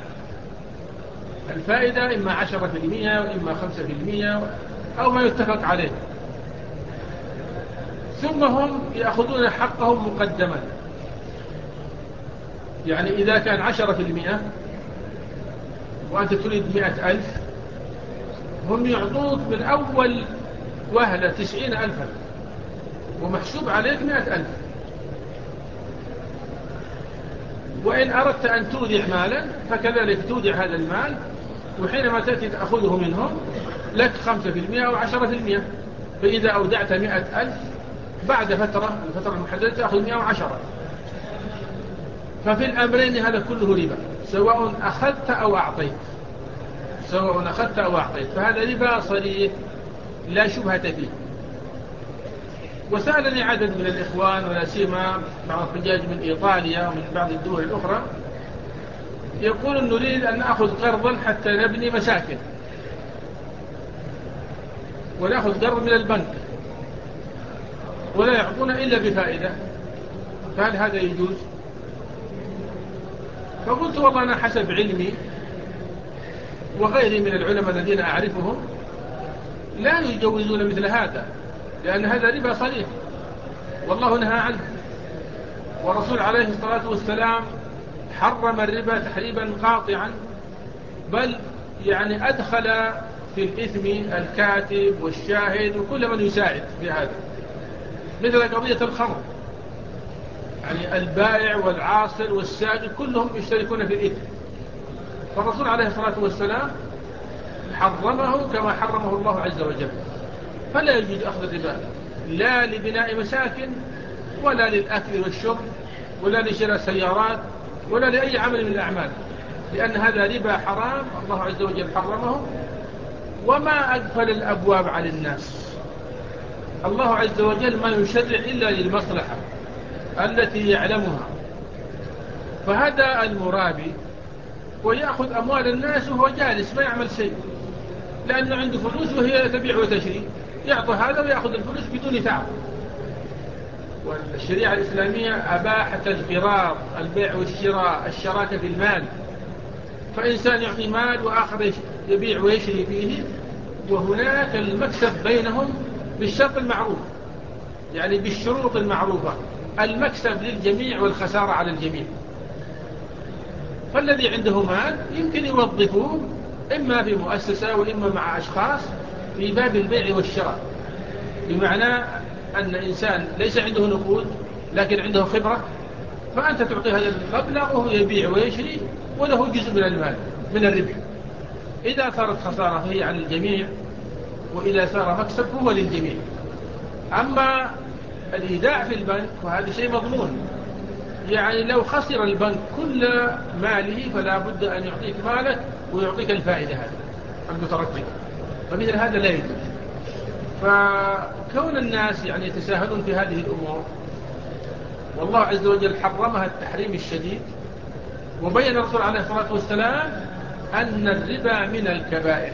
الفائدة إما عشرة في المئة وإما خمسة في المئة أو ما يتفق عليه، ثم هم يأخذون حقهم مقدما. يعني إذا كان عشرة في المئة وأنت تريد مئة ألف، هم يعطوك من أول وهلة تسعين ألفا ومحسوب عليك مئة ألف. وإن أردت أن تودع مالا فكذلك تودع هذا المال، وحينما تأتي تأخذه منهم لك خمسة في المئة أو عشرة في المئة. فإذا أودعت مئة ألف بعد فترة الفترة المحددة تأخذ مئة وعشرة. ففي الأمرين هذا كله ربا، سواء أخذت أو أعطيت، سواء أخذت أو أعطيت، فهذا ربا صريح لا شبهة فيه. وسألني عدد من الإخوان ولا سيما بعض الحجاج من إيطاليا ومن بعض الدول الأخرى، يقولون نريد أن نأخذ قرضا حتى نبني مساكن، ونأخذ قرض من البنك ولا يعطون إلا بفائدة، فهل هذا يجوز؟ فقلت والله أنا حسب علمي وغيري من العلماء الذين أعرفهم لا يجوزون مثل هذا، لأن هذا ربا صريح والله نهى عنه. ورسول عليه الصلاة والسلام حرم الربا تحريبا قاطعا، بل يعني أدخل في الإثم الكاتب والشاهد وكل من يساعد في هذا، مثل قضية الخمر. يعني البائع والعاصر والساقي كلهم يشتركون في الإثم، فالرسول عليه الصلاة والسلام حرمه كما حرمه الله عز وجل. فلا يجوز أخذ الربا لا لبناء مساكن ولا للأكل والشرب ولا لشراء سيارات ولا لأي عمل من الأعمال، لأن هذا ربا حرام الله عز وجل حرمه. وما أقفل الأبواب على الناس، الله عز وجل ما يشرع إلا للمصلحة التي يعلمها. فهذا المرابي ويأخذ أموال الناس وهو جالس ما يعمل شيء، لأنه عنده فلوس وهي تبيع وتشري، يعطي هذا ويأخذ الفلوس بدون تعب. والشريعة الإسلامية أباحت القراض، البيع والشراء، الشراكة في المال. فإنسان يعطي مال وآخر يبيع ويشري فيه، وهناك المكسب بينهم بالشرط المعروف، يعني بالشروط المعروفة، المكسب للجميع والخسارة على الجميع. فالذي عنده مال يمكن يوظفوه إما في مؤسسة وإما مع أشخاص في باب البيع والشراء، بمعنى أن إنسان ليس عنده نقود لكن عنده خبرة، فأنت تعطي هذا المبلغ وهو يبيع ويشري وله جزء من المال من الربح. إذا صارت خسارة فهي عن الجميع، وإذا صار مكسب هو للجميع. أما الإيداع في البنك وهذا شيء مضمون، يعني لو خسر البنك كل ماله فلا بد أن يعطيك مالك ويعطيك الفائدة هذه المترتبة، فمثل هذا لا يجوز. فكون الناس يعني يتساهلون في هذه الأمور، والله عز وجل حرمها التحريم الشديد، وبين الرسول عليه الصلاة والسلام أن الربا من الكبائر.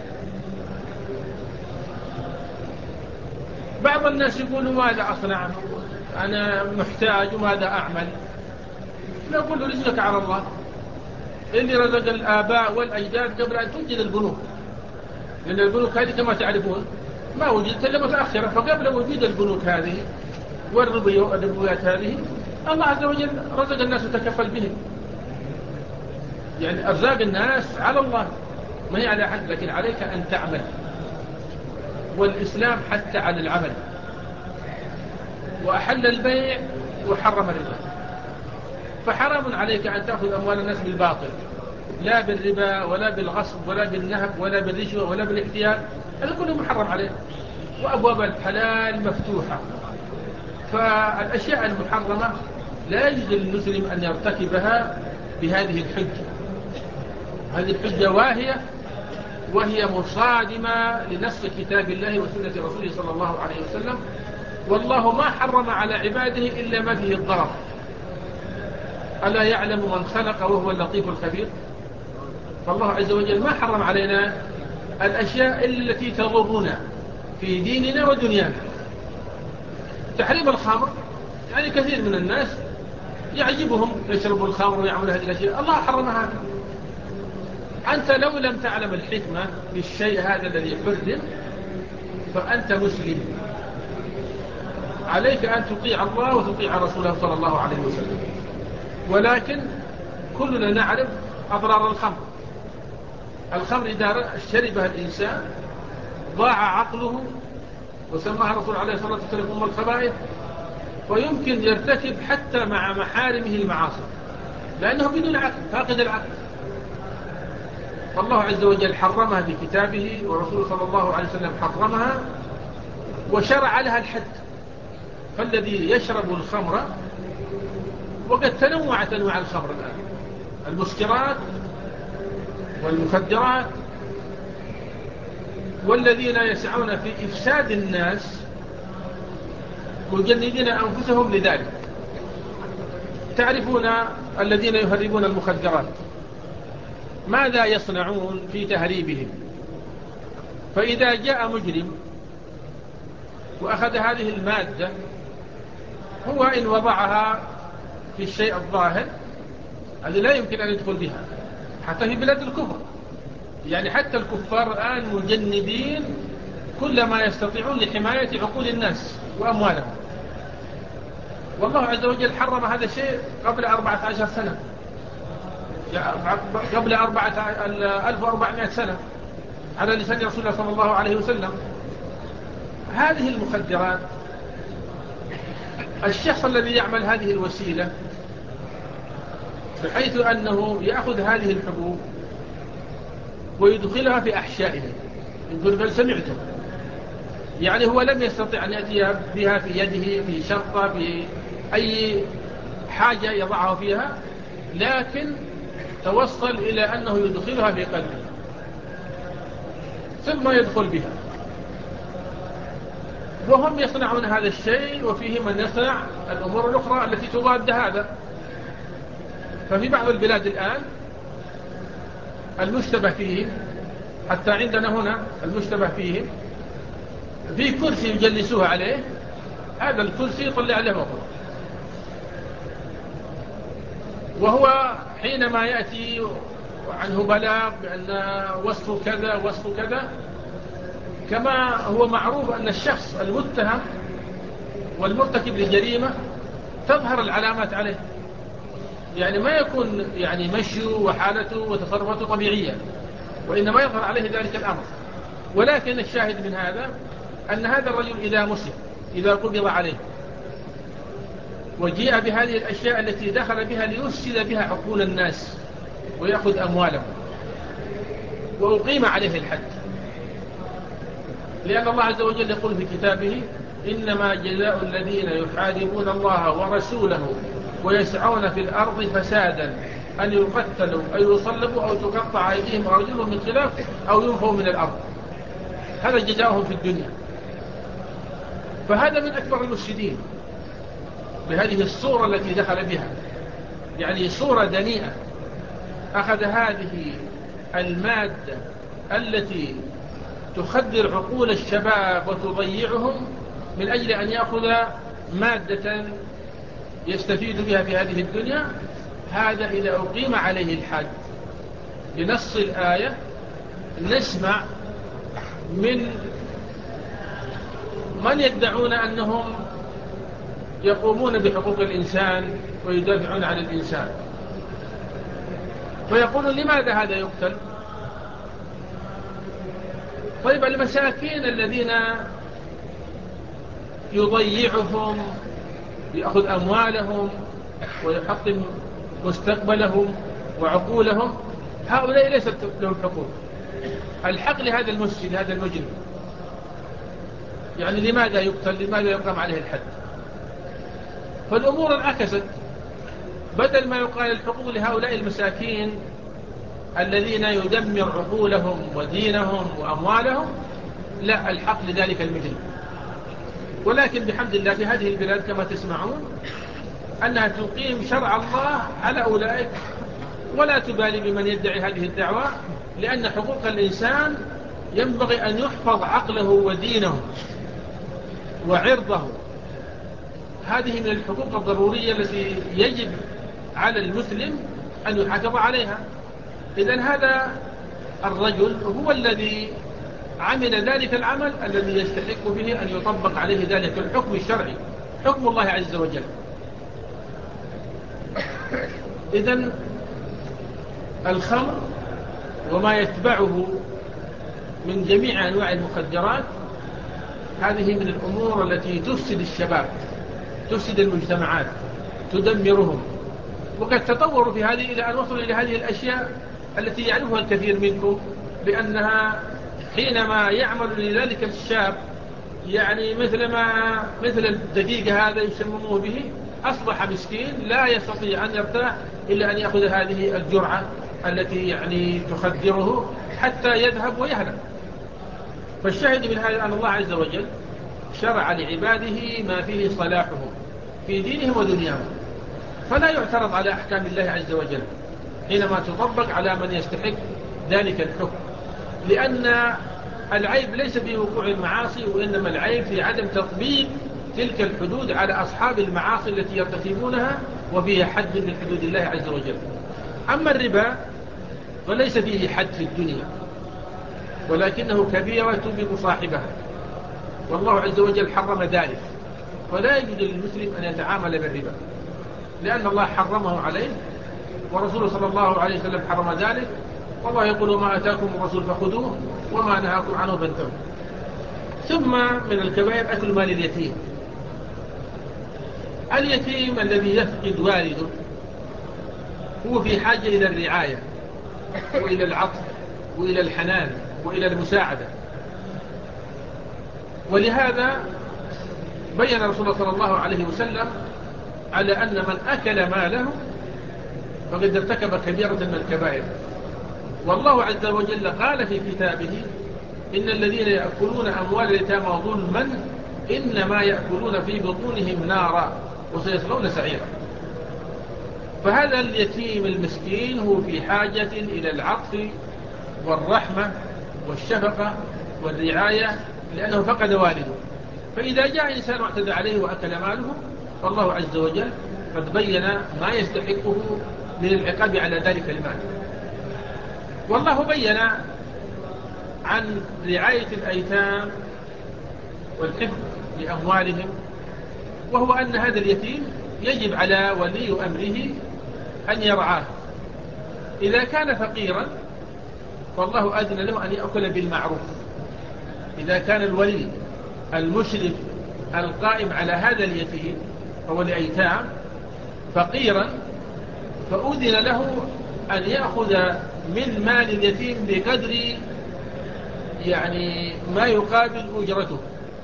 بعض الناس يقولوا ماذا أصنع، أنا محتاج وماذا أعمل؟ نقول له رزقك على الله. اللي رزق الآباء والأجداد قبل أن توجد البنوك، لأن البنوك هذه كما تعرفون ما وجدت إلا متأخرة، فقبل وجود البنوك هذه والربويات هذه الله عز وجل رزق الناس وتكفل بهم. يعني أرزاق الناس على الله ما هي على أحد، لكن عليك أن تعمل، والإسلام حتى على العمل، وأحل البيع وحرم الربا. فحرام عليك أن تأخذ أموال الناس بالباطل، لا بالربا ولا بالغصب ولا بالنهب ولا بالرشوة ولا بالاحتيال، هذا كله محرم عليه، وأبواب الحلال مفتوحة. فالأشياء المحرمة لا يجوز للمسلم أن يرتكبها بهذه الحجة. هذه الحجة واهية، وهي مصادمة لنص كتاب الله وسنة رسوله صلى الله عليه وسلم. والله ما حرم على عباده إلا ما فيه الضرر. ألا يعلم من خلق وهو اللطيف الخبير؟ فالله عز وجل ما حرم علينا الأشياء التي تضرنا في ديننا ودنيانا. تحريم الخمر، يعني كثير من الناس يعجبهم يشربوا الخمر ويعملوا هذه الأشياء، الله حرمها. أنت لو لم تعلم الحكمة بالشيء هذا الذي حرم فأنت مسلم، عليك أن تطيع الله وتطيع رسوله صلى الله عليه وسلم. ولكن كلنا نعرف أضرار الخمر. الخمر إذا شربها الإنسان ضاع عقله، وسماها الرسول عليه الصلاة والسلام أم الخبائث، ويمكن يرتكب حتى مع محارمه المعاصي، لأنه بدون عقل، فاقد العقل. فالله عز وجل حرمها في كتابه، ورسوله صلى الله عليه وسلم حرمها وشرع لها الحد. فالذي يشرب الخمر، وقد تنوعت أنواع الخمر الآن، المسكرات والمخدرات، والذين يسعون في إفساد الناس مجندين أنفسهم لذلك. تعرفون الذين يهربون المخدرات ماذا يصنعون في تهريبهم؟ فإذا جاء مجرم وأخذ هذه المادة، هو إن وضعها في الشيء الظاهر هذا لا يمكن أن يدخل بها حتى في بلاد الكفر. يعني حتى الكفار الآن مجندين كل ما يستطيعون لحماية عقول الناس وأموالهم. والله عز وجل حرم هذا الشيء قبل أربعة عشر سنة، قبل ألف وأربعمائة سنة على لسان رسول الله صلى الله عليه وسلم. هذه المخدرات، الشخص الذي يعمل هذه الوسيلة بحيث أنه يأخذ هذه الحبوب ويدخلها في أحشائه، يقول بل سمعته، يعني هو لم يستطع أن يأتي بها في يده في شرطة في أي حاجة يضعها فيها، لكن توصل إلى أنه يدخلها في قلبه ثم يدخل بها. وهم يصنعون هذا الشيء، وفيه من يصنع الأمور الأخرى التي تضاد هذا. ففي بعض البلاد الآن المشتبه فيه، حتى عندنا هنا المشتبه فيه، في كرسي يجلسوه عليه، هذا الكرسي يطلع عليه مطر، وهو حينما يأتي عنه بلاغ بأن وصف كذا وصف كذا، كما هو معروف أن الشخص المتهم والمرتكب للجريمة تظهر العلامات عليه، يعني ما يكون يعني مشيه وحالته وتصرفاته طبيعية، وإنما يظهر عليه ذلك الأمر. ولكن الشاهد من هذا أن هذا الرجل إذا مسلم، إذا قبض عليه وجيء بهذه الأشياء التي دخل بها ليفسد بها عقول الناس ويأخذ أموالهم، وأقيم عليه الحد، لأن الله عز وجل يقول في كتابه: إنما جزاء الذين يحاربون الله ورسوله ويسعون في الأرض فسادا أن يقتلوا أو يصلبوا أو تقطع أيديهم وأرجلهم من خلاف أو ينفوا من الأرض. هذا جزاؤهم في الدنيا. فهذا من أكبر المفسدين بهذه الصورة التي دخل بها، يعني صورة دنيئة. أخذ هذه المادة التي تخدر عقول الشباب وتضيعهم من أجل أن يأخذ مادة يستفيد بها في هذه الدنيا. هذا إذا أقيم عليه الحد بنص الآية نسمع من من يدعون أنهم يقومون بحقوق الإنسان ويدافعون عن الإنسان، فيقولون: لماذا هذا يقتل؟ طيب المساكين الذين يضيعهم، يأخذ أموالهم ويحطم مستقبلهم وعقولهم، هؤلاء ليست لهم حقوق. الحق لهذا المفسد، هذا المجرم. يعني لماذا يقتل؟ لماذا يقام عليه الحد؟ فالأمور انعكست، بدل ما يقال الحقوق لهؤلاء المساكين الذين يدمر عقولهم ودينهم وأموالهم، لا، الحق لذلك المجرم. ولكن بحمد الله في هذه البلاد كما تسمعون أنها تقيم شرع الله على أولئك ولا تبالي بمن يدعي هذه الدعوة، لأن حقوق الإنسان ينبغي أن يحفظ عقله ودينه وعرضه. هذه من الحقوق الضرورية التي يجب على المسلم أن يحافظ عليها. إذن هذا الرجل هو الذي عمل ذلك العمل الذي يستحق به أن يطبق عليه ذلك الحكم الشرعي، حكم الله عز وجل. إذن الخمر وما يتبعه من جميع أنواع المخدرات هذه من الأمور التي تفسد الشباب، تفسد المجتمعات، تدمرهم. وقد تطوروا في هذه إلى أن وصلوا إلى هذه الأشياء التي يعرفها الكثير منكم، بأنها حينما يعمل لذلك الشاب، يعني مثل ما مثل الدقيقة هذا يسمموه به، أصبح مسكين لا يستطيع أن يرتاح إلا أن يأخذ هذه الجرعة التي يعني تخدره حتى يذهب ويهلك. فالشاهد من هذا أن الله عز وجل شرع لعباده ما فيه صلاحهم في دينهم ودنياهم، فلا يعترض على أحكام الله عز وجل حينما تطبق على من يستحق ذلك الحكم، لأن العيب ليس في وقوع المعاصي، وإنما العيب في عدم تطبيق تلك الحدود على أصحاب المعاصي التي يرتكبونها وفيها حد من حدود الله عز وجل. أما الربا فليس فيه حد في الدنيا، ولكنه كبيرة بمصاحبها، والله عز وجل حرم ذلك، فلا يجوز للمسلم أن يتعامل بالربا، لأن الله حرمه عليه، ورسوله صلى الله عليه وسلم حرم ذلك. والله يقول: ما أتاكم الرسول فخذوه وما نهاكم عنه فانتهوا. ثم من الكبائر أكل مال اليتيم. اليتيم الذي يفقد والده هو في حاجة إلى الرعاية وإلى العطف وإلى الحنان وإلى المساعدة، ولهذا بين رسول الله صلى الله عليه وسلم على أن من أكل ماله فقد ارتكب كبيرة من الكبائر. والله عز وجل قال في كتابه: إن الذين يأكلون أموال اليتامى ظلما إنما يأكلون في بطونهم نارا وسيصلون سعيرا. فهذا اليتيم المسكين هو في حاجة إلى العطف والرحمة والشفقة والرعاية، لأنه فقد والده. فإذا جاء إنسان واعتدى عليه وأكل ماله، فالله عز وجل قد بين ما يستحقه من العقاب على ذلك المال. والله بين عن رعاية الأيتام والحفظ لأموالهم، وهو أن هذا اليتيم يجب على ولي أمره أن يرعاه. إذا كان فقيرا فالله أذن له أن يأكل بالمعروف، إذا كان الولي المشرف القائم على هذا اليتيم هو الأيتام فقيرا، فأذن له أن يأخذ من مال اليتيم بقدر يعني ما يقابل أجرته،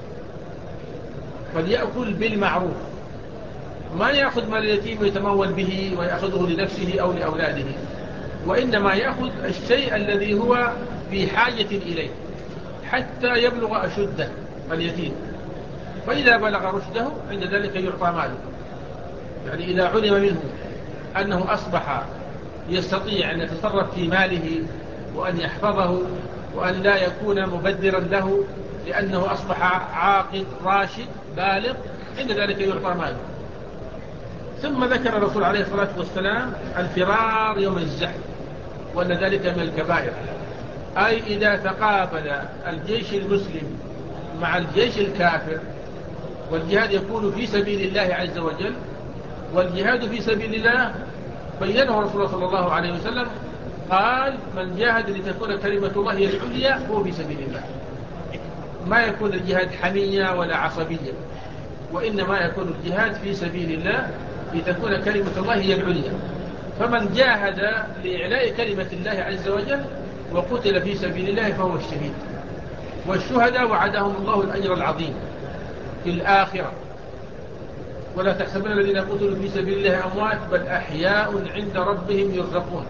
فليأكل بالمعروف، ما يأخذ مال اليتيم ويتمول به ويأخذه لنفسه أو لأولاده، وإنما يأخذ الشيء الذي هو في حاجة إليه حتى يبلغ أشده اليتيم، فإذا بلغ رشده عند ذلك يعطى ماله. يعني إذا علم منه أنه أصبح يستطيع أن يتصرف في ماله وأن يحفظه وأن لا يكون مبذرا له لأنه أصبح عاقل راشد بالغ، عند ذلك يعطى ماله. ثم ذكر الرسول عليه الصلاة والسلام الفرار يوم الزحف، وأن ذلك من الكبائر، أي إذا تقابل الجيش المسلم مع الجيش الكافر، والجهاد يكون في سبيل الله عز وجل، والجهاد في سبيل الله بينه رسول الله صلى الله عليه وسلم، قال من جاهد لتكون كلمة الله هي العليا هو في سبيل الله. ما يكون الجهاد حمية ولا عصبية، وإنما يكون الجهاد في سبيل الله لتكون كلمة الله هي العليا. فمن جاهد لإعلاء كلمة الله عز وجل وقتل في سبيل الله فهو الشهيد. والشهداء وعدهم الله الأجر العظيم في الآخرة، ولا تحسبن الذين قتلوا في سبيل الله أموات بل أحياء عند ربهم يرزقون.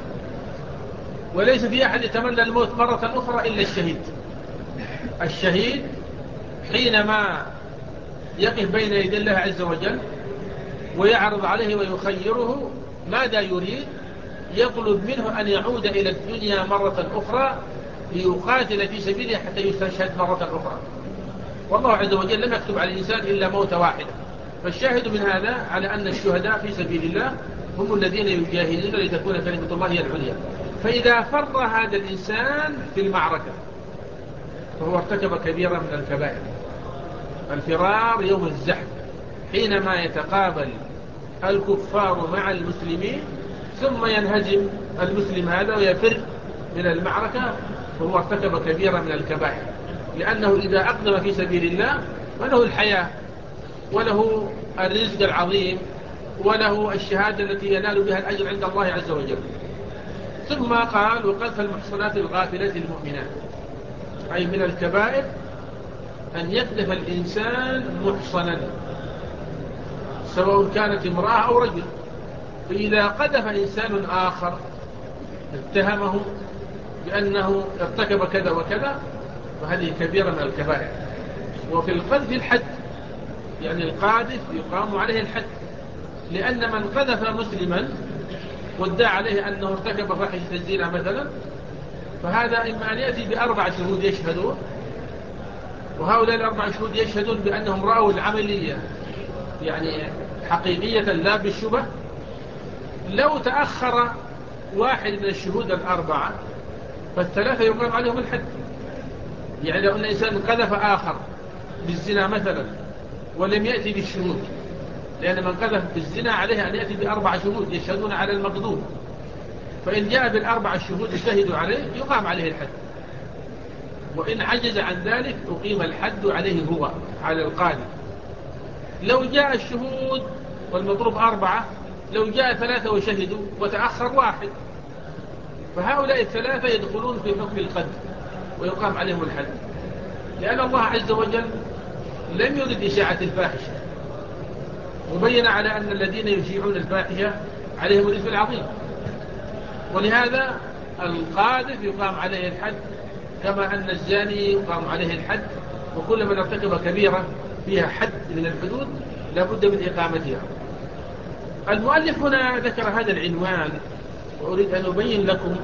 وليس في أحد يتمنى الموت مرة أخرى إلا الشهيد. الشهيد حينما يقف بين يدي الله عز وجل ويعرض عليه ويخيره ماذا يريد، يطلب منه أن يعود إلى الدنيا مرة أخرى ليقاتل في سبيله حتى يستشهد مرة أخرى. والله عز وجل لم يكتب على الإنسان إلا موت واحد. فالشاهد من هذا على أن الشهداء في سبيل الله هم الذين يجاهدون لتكون كلمة الله هي العليا. فإذا فر هذا الإنسان في المعركة فهو ارتكب كبيرا من الكبائر. الفرار يوم الزحف، حينما يتقابل الكفار مع المسلمين ثم ينهزم المسلم هذا ويفر من المعركة، فهو ارتكب كبيرا من الكبائر، لأنه إذا أقدم في سبيل الله فله الحياة وله الرزق العظيم وله الشهادة التي ينال بها الأجر عند الله عز وجل. ثم قال وقذف المحصنات الغافلات المؤمنات، أي من الكبائر أن يقذف الإنسان محصنا سواء كانت امرأة أو رجل. فإذا قذف إنسان آخر اتهمه بأنه ارتكب كذا وكذا فهذه كبيرة من الكبائر. وفي القذف الحد، يعني القاذف يقام عليه الحد، لأن من قذف مسلما وادعى عليه أنه ارتكب فاحشة الزنا مثلا، فهذا إما أن يأتي بأربع شهود يشهدون، وهؤلاء الأربع شهود يشهدون بأنهم رأوا العملية يعني حقيقية لا بالشبه. لو تأخر واحد من الشهود الأربعة فالثلاثة يقام عليهم الحد. يعني لو أن إنسان قذف آخر بالزنا مثلا ولم يأتي بالشهود، لأن من قذف بالزنا عليه أن يأتي بأربع شهود يشهدون على المقذوف، فإن جاء بالأربع الشهود يشهدوا عليه يقام عليه الحد، وإن عجز عن ذلك أقيم الحد عليه هو على القاذف. لو جاء الشهود والمضروب أربعة، لو جاء ثلاثة وشهدوا وتأخر واحد، فهؤلاء الثلاثة يدخلون في حكم القذف ويقام عليهم الحد، لأن الله عز وجل لم يرد إشاعة الفاحشة، وبين على أن الذين يشيعون الفاحشة عليهم الإثم العظيم. ولهذا القاذف يقام عليه الحد، كما أن الزاني يقام عليه الحد، وكل من ارتكب كبيرة فيها حد من الحدود لابد من إقامتها. المؤلف هنا ذكر هذا العنوان وأريد أن أبين لكم،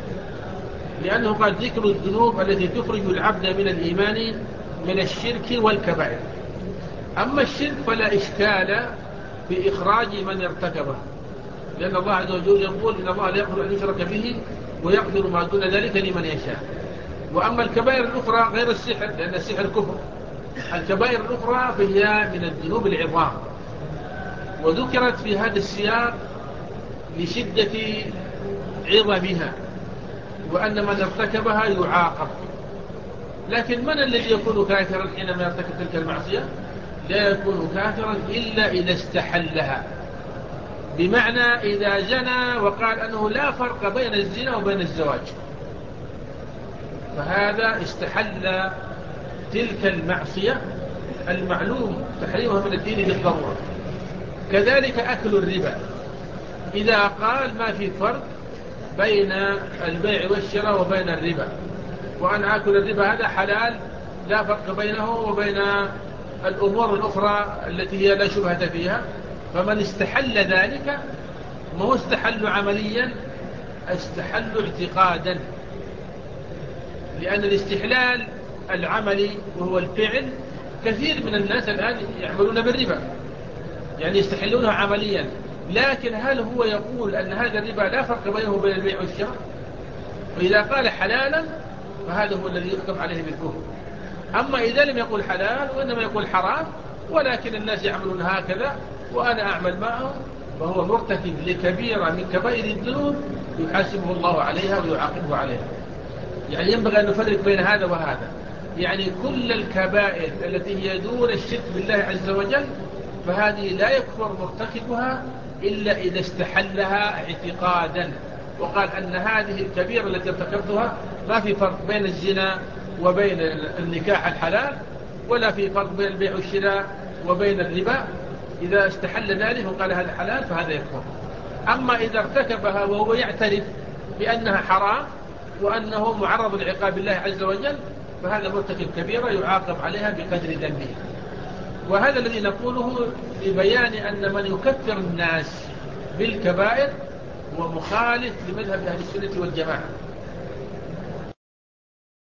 لأنه قال ذكر الذنوب التي تخرج العبد من الإيمان من الشرك والكبائر. أما الشرك فلا إشكال في إخراج من ارتكبه، لأن الله عز وجل يقول إن الله لا يغفر أن يشرك به ويغفر ما دون ذلك لمن يشاء. وأما الكبائر الأخرى غير السحر، لأن السحر كفر، الكبائر الأخرى فهي من الذنوب العظام، وذكرت في هذا السياق لشدة عظمها، وأن من ارتكبها يعاقب. لكن من الذي يكون كافرا حينما يرتكب تلك المعصية؟ لا يكون كافرا إلا إذا استحلها، بمعنى إذا زنى وقال أنه لا فرق بين الزنا وبين الزواج، فهذا استحل تلك المعصية المعلوم تحريمها من الدين بالضرورة. كذلك أكل الربا، إذا قال ما في فرق بين البيع والشراء وبين الربا، وأن أكل الربا هذا حلال لا فرق بينه وبين الأمور الأخرى التي هي لا شبهة فيها، فمن استحل ذلك ما هو استحل عمليا، استحل اعتقادا، لأن الاستحلال العملي وهو الفعل كثير من الناس الآن يعملون بالربا، يعني يستحلونها عمليا، لكن هل هو يقول أن هذا الربا لا فرق بينه وبين البيع والشراء؟ وإذا قال حلالا فهذا هو الذي يحكم عليه بالكفر. أما إذا لم يقول حلال وإنما يقول حرام ولكن الناس يعملون هكذا وأنا أعمل معهم، فهو مرتكب لكبيرة من كبائر الذنوب يحاسبه الله عليها ويعاقبه عليها. يعني ينبغي أن نفرق بين هذا وهذا، يعني كل الكبائر التي هي دون الشرك بالله عز وجل فهذه لا يكفر مرتكبها إلا إذا استحلها اعتقادا وقال أن هذه الكبيرة التي ارتكبتها ما في فرق بين الزنا وبين النكاح الحلال، ولا في فرق بين البيع والشراء وبين الربا. إذا استحل ذلك وقال هذا حلال فهذا يكفر. أما إذا ارتكبها وهو يعترف بأنها حرام وأنه معرض لعقاب الله عز وجل فهذا مرتكب كبيرة يعاقب عليها بقدر ذنبه. وهذا الذي نقوله لبيان أن من يكفر الناس بالكبائر هو مخالف لمذهب أهل السنة والجماعة.